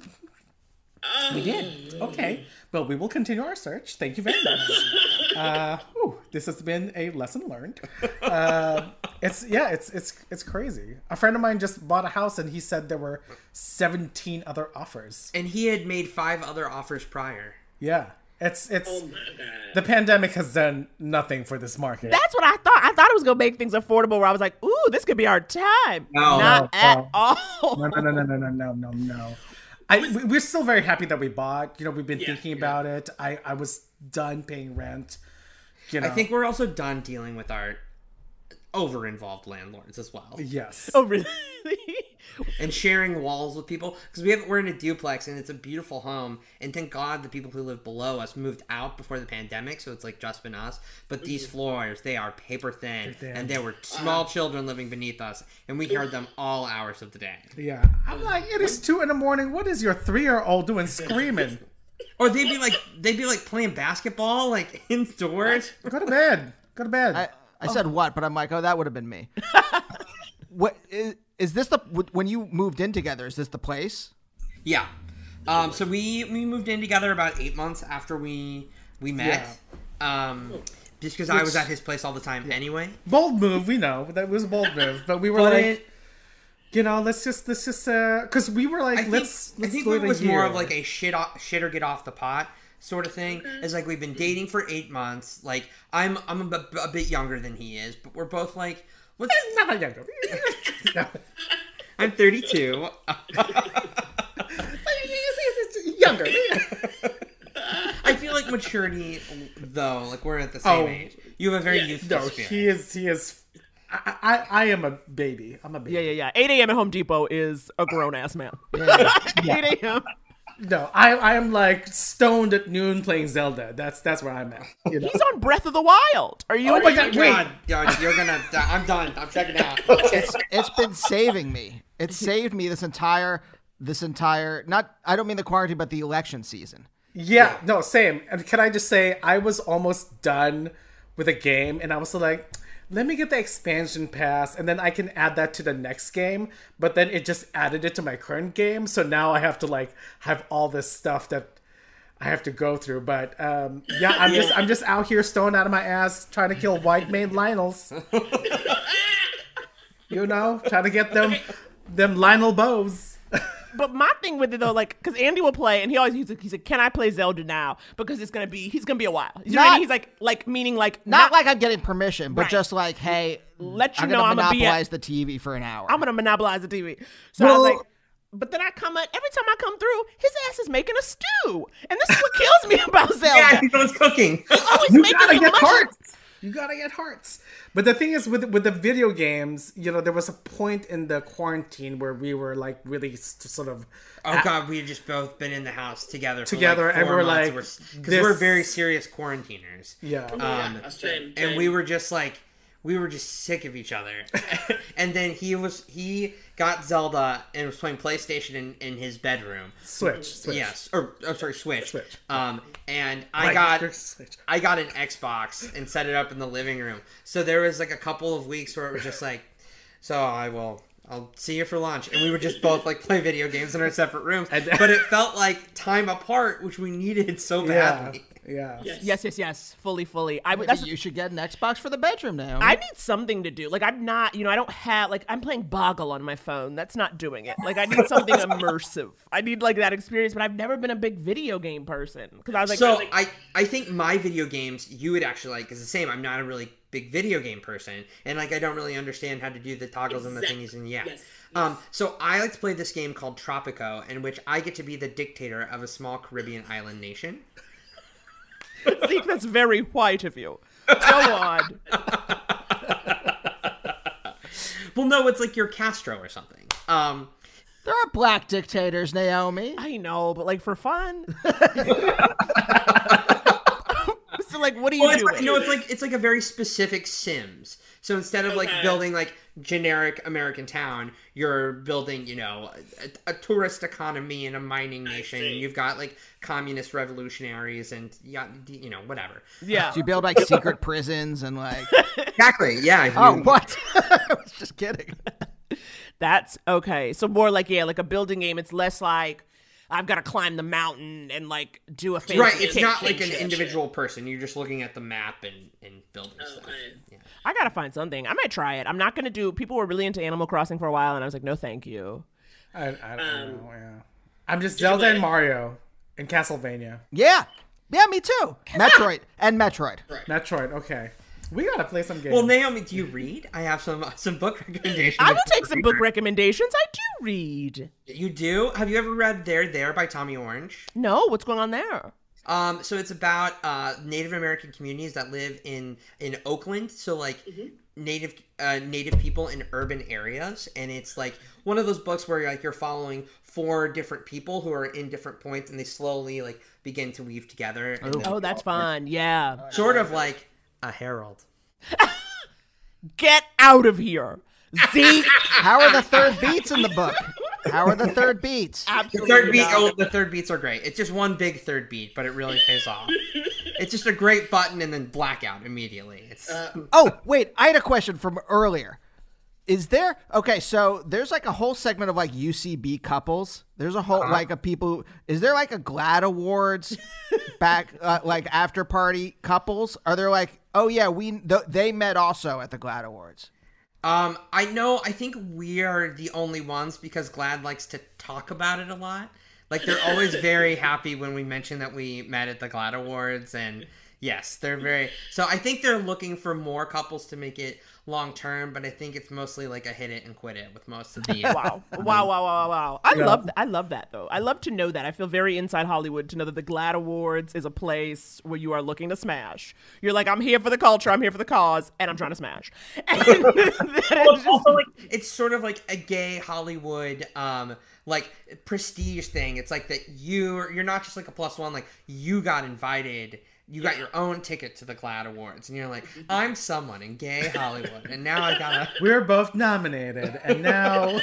we did. Okay. Well, we will continue our search. Thank you very much. Uh, whew, this has been a lesson learned. Uh, it's yeah, it's it's it's crazy. A friend of mine just bought a house, and he said there were seventeen other offers. And he had made five other offers prior. Yeah, it's it's Oh my god. the pandemic has done nothing for this market. That's what I thought. I thought it was gonna make things affordable. Where I was like, "Ooh, this could be our time." No. Not No, at no. all. No, no, no, no, no, no, no, no, no. I we- we're still very happy that we bought. You know, we've been Yeah, thinking yeah. about it. I I was done paying rent. You know, I think we're also done dealing with our over-involved landlords as well. yes. Oh, really? And sharing walls with people, because we have we're in a duplex and it's a beautiful home, and thank God the people who live below us moved out before the pandemic, so it's like just been us. But these floors, they are paper thin, thin. and there were small children living beneath us, and we heard them all hours of the day. Yeah, I'm like, it is two in the morning. What is your three-year-old doing screaming? Or they'd be like they'd be like playing basketball like indoors. Go to bed. Go to bed. I, I said what, but I'm like, oh, that would have been me. What is, is this the when you moved in together? Is this the place? Yeah. Um, so we we moved in together about eight months after we we met. Yeah. Um, just because I was at his place all the time yeah. anyway. Bold move, we know that was a bold move, but we were but like, it, you know, let's just let's just uh, because we were like, I let's. Think, let's I think go it was year. more of like a shit off, shit or get off the pot sort of thing. Mm-hmm. It's like we've been dating for eight months. Like I'm I'm a, b- a bit younger than he is, but we're both like, let's not that younger. no. I'm thirty-two. Younger. I feel like maturity, though, like we're at the same oh, age. You have a very yeah, youthful no, spirit. he is. He is. I, I, I am a baby. I'm a baby. Yeah, yeah, yeah. eight a.m. at Home Depot is a grown ass man. Yeah. yeah. eight a.m. No, I I am like stoned at noon playing Zelda. That's that's where I'm at. You know? He's on Breath of the Wild. Are you? Oh my god! Wait, God, you're gonna. I'm done. I'm checking out. It's it's been saving me. It saved me this entire this entire not. I don't mean the quarantine, but the election season. Yeah, yeah. No, same. And can I just say, I was almost done with a game, and I was like, let me get the expansion pass, and then I can add that to the next game. But then it just added it to my current game, so now I have to like have all this stuff that I have to go through. But um, yeah, I'm just I'm just out here stoned out of my ass trying to kill white maid Lionels. You know, trying to get them them Lionel bows. But my thing with it though, like, because Andy will play, and he always he's like, he said, "Can I play Zelda now?" Because it's gonna be he's gonna be a while. You know what I mean? He's like, like meaning like not, not like I'm getting permission, but right. just like, hey, let you I'm know gonna I'm gonna monopolize be the T V for an hour. I'm gonna monopolize the T V. So well, I was like, but then I come at every time I come through, his ass is making a stew, and this is what kills me about Zelda. Yeah, he's always cooking. He's always you making gotta some get mush- hearts. You gotta get hearts. But the thing is, with with the video games, you know, there was a point in the quarantine where we were like really sort of. Oh at, God, we had just both been in the house together. Together, for like and four we're months. like, because we're, we're very serious quarantiners. Yeah. Um, yeah same, same. And we were just like, we were just sick of each other. And then he was he got Zelda and was playing PlayStation in, in his bedroom. Switch, Switch. Yes, or I'm oh, sorry, Switch. Switch. Um, and I right, got I got an Xbox and set it up in the living room. So there was like a couple of weeks where it was just like, so I will. I'll see you for lunch. And we would just both like play video games in our separate rooms. But it felt like time apart, which we needed so badly. Yeah. yeah. Yes. yes, yes, yes. Fully, fully. I Maybe that's, you should get an Xbox for the bedroom now. I need something to do. Like I'm not, you know, I don't have like I'm playing Boggle on my phone. That's not doing it. Like I need something immersive. I need like that experience, but I've never been a big video game person. Because I was like, so I, was like, I, I think my video games you would actually like is the same. I'm not a really big video game person, and like I don't really understand how to do the toggles exactly. and the thingies and yeah. Yes. Um, so I like to play this game called Tropico, in which I get to be the dictator of a small Caribbean island nation. Zeke, that's very white of you. Go on. Well, no, it's like you're Castro or something. Um, there are black dictators, Naomi. I know, but like for fun. So like, what do you well, do? Like, no, it's like it's like a very specific Sims. So instead of like okay. building like generic American town, you're building, you know, a, a tourist economy and a mining nation, and you've got like communist revolutionaries and you know whatever. Yeah. So you build like secret prisons and like exactly. Yeah. You... Oh, what? I was just kidding. That's okay. So more like yeah, like a building game. It's less like I've got to climb the mountain and like do a fancy right. It's kick, not kick, like an kick, individual kick. person. You're just looking at the map and, and building oh, stuff. I, yeah. I gotta find something. I might try it. I'm not gonna do. People were really into Animal Crossing for a while, and I was like, no, thank you. I, I don't Um, know. Yeah. I'm just Zelda and Mario and Castlevania. Yeah. Yeah, me too. Metroid and Metroid. Right. Metroid. Okay. We gotta play some games. Well, Naomi, do you read? I have some some book recommendations. I will take some book recommendations. I do read. You do? Have you ever read There There by Tommy Orange? No. What's going on there? Um, so it's about uh, Native American communities that live in, in Oakland. So like mm-hmm. native uh, native people in urban areas, and it's like one of those books where you're, like you're following four different people who are in different points, and they slowly like begin to weave together. Oh, oh that's fun. Yeah. Sort of like a herald. Get out of here. Zeke. How are the third beats in the book? How are the third beats? Absolutely. The third beat, oh, the third beats are great. It's just one big third beat, but it really pays off. It's just a great button and then blackout immediately. It's uh, oh wait, I had a question from earlier. Is there okay? So there's like a whole segment of like U C B couples. There's a whole uh-huh. like a people. Is there like a GLAAD Awards back uh, like after party couples? Are there like oh yeah we th- they met also at the GLAAD Awards? Um, I know. I think we are the only ones because GLAAD likes to talk about it a lot. Like they're always very happy when we mention that we met at the GLAAD Awards, and yes, they're very. So I think they're looking for more couples to make it long term, but I think it's mostly like a hit it and quit it with most of the. Wow! Wow! Wow! Wow! Wow! I Yeah. love that. I love that though. I love to know that. I feel very inside Hollywood to know that the GLAAD Awards is a place where you are looking to smash. You're like, I'm here for the culture, I'm here for the cause, and I'm trying to smash. And Well, also, like it's sort of like a gay Hollywood, um, like prestige thing. It's like that you you're not just like a plus one. Like you got invited. You got your own ticket to the GLAAD Awards, and you're like, I'm someone in gay Hollywood, and now I gotta. We're both nominated, and now,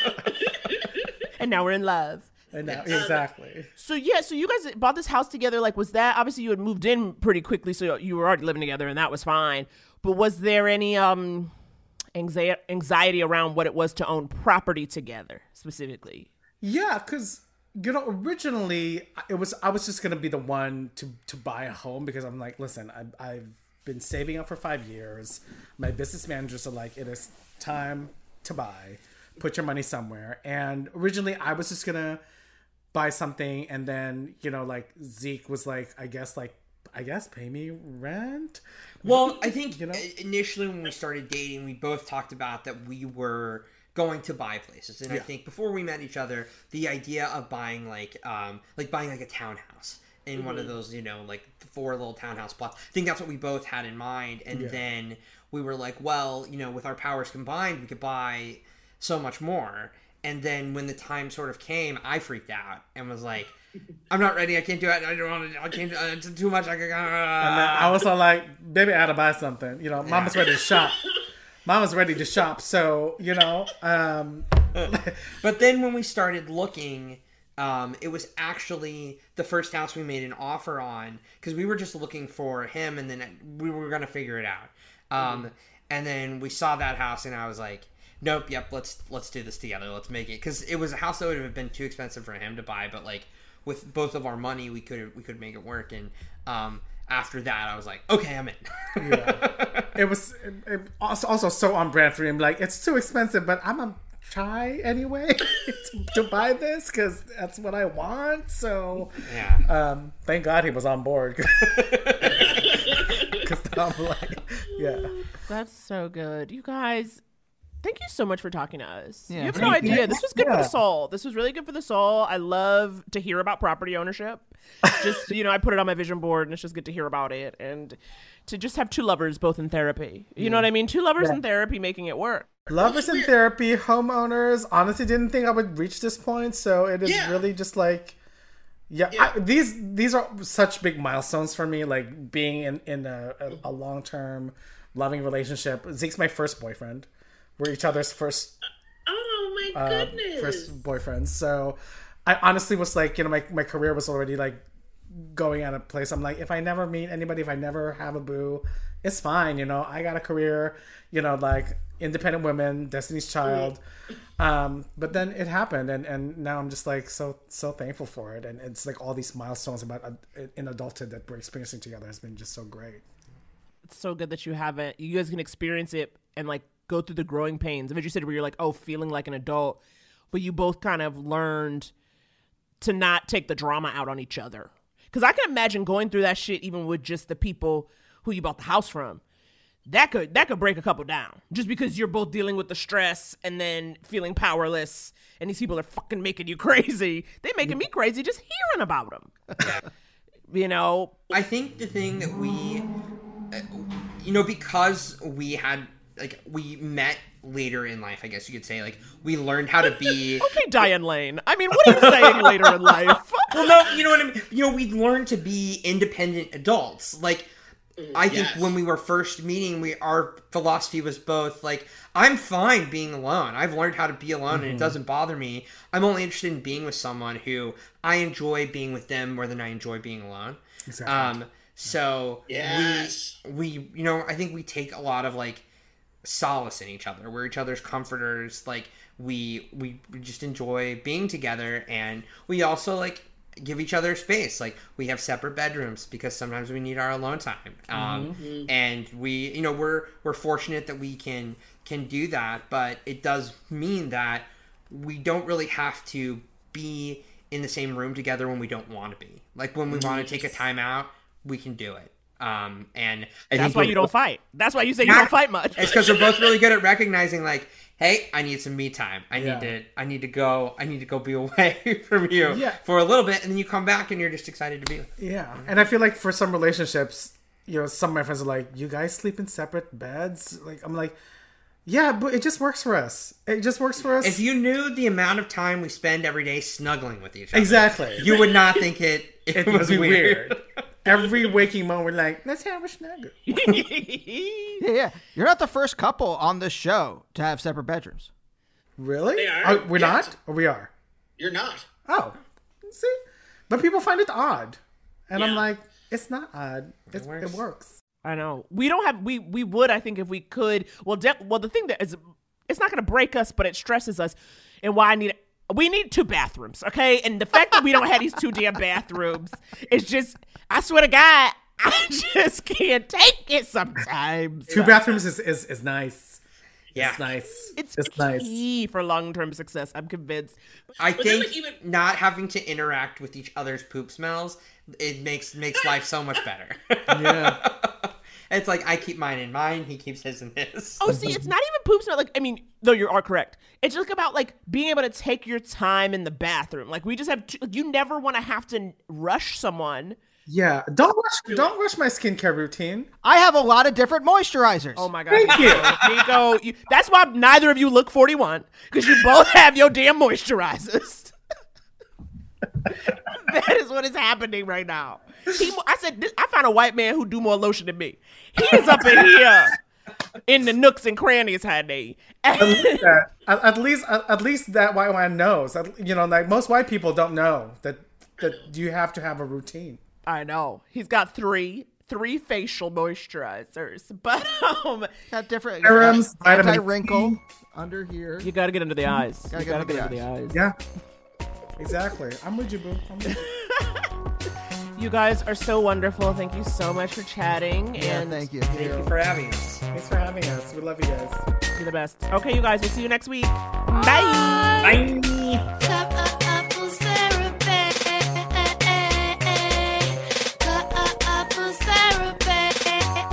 and now we're in love. and now exactly. So yeah, so you guys bought this house together. Like, was that obviously you had moved in pretty quickly, so you were already living together, and that was fine. But was there any um anxiety anxiety around what it was to own property together specifically? Yeah, because you know, originally it was I was just gonna be the one to to buy a home because I'm like, listen, I, I've been saving up for five years. My business managers are like, it is time to buy. Put your money somewhere. And originally I was just gonna buy something, and then you know, like Zeke was like, I guess like I guess pay me rent. Well, I think you know, initially when we started dating, we both talked about that we were going to buy places, and yeah. I think before we met each other, the idea of buying like um like buying like a townhouse in mm-hmm. one of those, you know, like four little townhouse plots, I think that's what we both had in mind. And yeah. then we were like, well, you know, with our powers combined, we could buy so much more. And then when the time sort of came, I freaked out and was like, I'm not ready, I can't do it, I don't want to, I can't, uh, it's too much, I can, uh. And then I was all like, baby, I gotta buy something, you know, yeah. Mama's ready to shop. Mama's ready to shop, so, you know. Um... But then when we started looking, um, it was actually the first house we made an offer on, because we were just looking for him, and then we were going to figure it out. Um, mm-hmm. And then we saw that house, and I was like, nope, yep, let's let's do this together, let's make it. Because it was a house that would have been too expensive for him to buy, but, like, with both of our money, we could we could make it work, and... Um, after that, I was like, okay, I'm in. Yeah. It was it, it also, also so on brand for him. Like, it's too expensive, but I'm going to try anyway to, to buy this because that's what I want. So, yeah. um, thank God he was on board. Because I'm like, yeah. That's so good. You guys, thank you so much for talking to us. Yeah. You have no Thank idea. you. This was good Yeah. for the soul. This was really good for the soul. I love to hear about property ownership. Just, you know, I put it on my vision board, and it's just good to hear about it. And to just have two lovers both in therapy. You know what I mean? Two lovers Yeah. in therapy making it work. Lovers in therapy, homeowners. Honestly, didn't think I would reach this point. So it is Yeah. really just like, yeah, Yeah. I, these these are such big milestones for me. Like being in in a, a, a long term loving relationship. Zeke's my first boyfriend. We're each other's first Oh my uh, goodness. first boyfriends. So I honestly was like, you know, my my career was already like going at a place. I'm like, if I never meet anybody, if I never have a boo, it's fine. You know, I got a career. You know, like independent women, Destiny's Child. Um, but then it happened, and, and now I'm just like so so thankful for it, and it's like all these milestones about uh, in adulthood that we're experiencing together has been just so great. It's so good that you have it. You guys can experience it and like go through the growing pains of it. You said where you're like, oh, feeling like an adult, but you both kind of learned to not take the drama out on each other. Because I can imagine going through that shit even with just the people who you bought the house from. That could that could break a couple down just because you're both dealing with the stress and then feeling powerless, and these people are fucking making you crazy. They're making me crazy just hearing about them. You know, I think the thing that we, uh, you know, because we had, like, we met later in life, I guess you could say, like, we learned how to be... Okay, Diane Lane. I mean, what are you saying later in life? Well, no, you know what I mean? You know, we learned to be independent adults. Like, I think Yes. when we were first meeting, we our philosophy was both, like, I'm fine being alone. I've learned how to be alone, and it doesn't bother me. I'm only interested in being with someone who I enjoy being with them more than I enjoy being alone. Exactly. Um, so Yes. we, we, you know, I think we take a lot of, like, solace in each other. We're each other's comforters. Like we we just enjoy being together, and we also like give each other space. Like we have separate bedrooms because sometimes we need our alone time. Um, mm-hmm. And we, you know, we're we're fortunate that we can can do that, but it does mean that we don't really have to be in the same room together when we don't want to be. Like when we mm-hmm. want to take a time out, we can do it. Um, and I that's why you don't fight. That's why you say you don't fight much. It's because we're both really good at recognizing, like, hey, I need some me time. I Yeah. need to. I need to go. I need to go be away from you Yeah. for a little bit, and then you come back, and you're just excited to be. Yeah, and I feel like for some relationships, you know, some of my friends are like, "You guys sleep in separate beds?" Like, I'm like, "Yeah, but it just works for us. It just works for us." If you knew the amount of time we spend every day snuggling with each other, exactly, you would not think it. It, it was would be weird. weird. Every waking moment, we're like, let's have a snuggle. Yeah, yeah. You're not the first couple on this show to have separate bedrooms. Really? They are. Oh, we're Yes. not? Or we are? You're not. Oh. See? But people find it odd. And I'm Yeah. like, it's not odd. It's, it, works. works. I know. We don't have, we we would, I think, if we could. Well, de- well, the thing that is, it's not going to break us, but it stresses us. And why I need it. We need two bathrooms, okay? And the fact that we don't have these two damn bathrooms is just, I swear to God, I just can't take it sometimes. Two bathrooms is, is, is nice. Yeah. It's nice. It's, It's nice. key for long-term success. I'm convinced. I But then, think like, even- not having to interact with each other's poop smells, it makes makes life so much better. Yeah. It's like I keep mine in mine, he keeps his in his. Oh, see, it's not even poop smell. Like, I mean, though you are correct. It's just about like being able to take your time in the bathroom. Like, we just have to, you never want to have to rush someone. Yeah. Don't rush, don't rush my skincare routine. I have a lot of different moisturizers. Oh my God. Thank you. Nico, you, that's why neither of you look forty-one, because you both have your damn moisturizers. That is what is happening right now. He, I said, this, I found a white man who do more lotion than me. He is up in here in the nooks and crannies, honey. At least that, at, at least at, at least that white man knows. At- You know, like most white people don't know that that you have to have a routine. I know. He's got three three facial moisturizers. But um Got different Serums, uh, vitamin anti-wrinkle under here. you gotta get under the eyes. Gotta you get gotta under get the under the eyes. Yeah. Exactly. I'm with you, boo. I'm with you. You guys are so wonderful. Thank you so much for chatting. Yeah, and thank you. Thank you for having us. Thanks for having us. We love you guys. you're the best. Okay, you guys, we'll see you next week. Bye. Bye. Cup of apples therapy. Cup of apples therapy.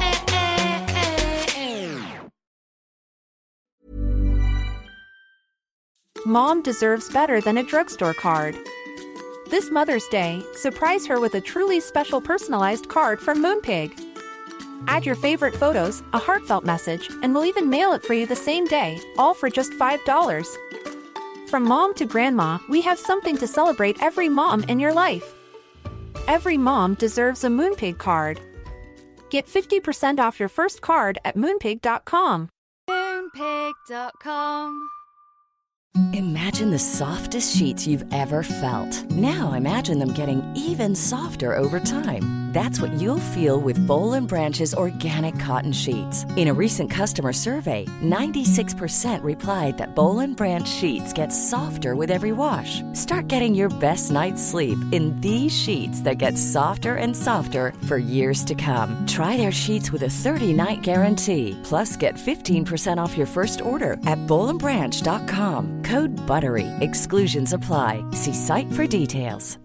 Mom deserves better than a drugstore card. This Mother's Day, surprise her with a truly special personalized card from Moonpig. Add your favorite photos, a heartfelt message, and we'll even mail it for you the same day, all for just five dollars. From mom to grandma, we have something to celebrate every mom in your life. Every mom deserves a Moonpig card. Get fifty percent off your first card at moonpig dot com. Moonpig dot com. Imagine the softest sheets you've ever felt. Now imagine them getting even softer over time. That's what you'll feel with Boll and Branch's organic cotton sheets. In a recent customer survey, ninety-six percent replied that Boll and Branch sheets get softer with every wash. Start getting your best night's sleep in these sheets that get softer and softer for years to come. Try their sheets with a thirty-night guarantee. Plus, get fifteen percent off your first order at boll and branch dot com. Code BUTTERY. Exclusions apply. See site for details.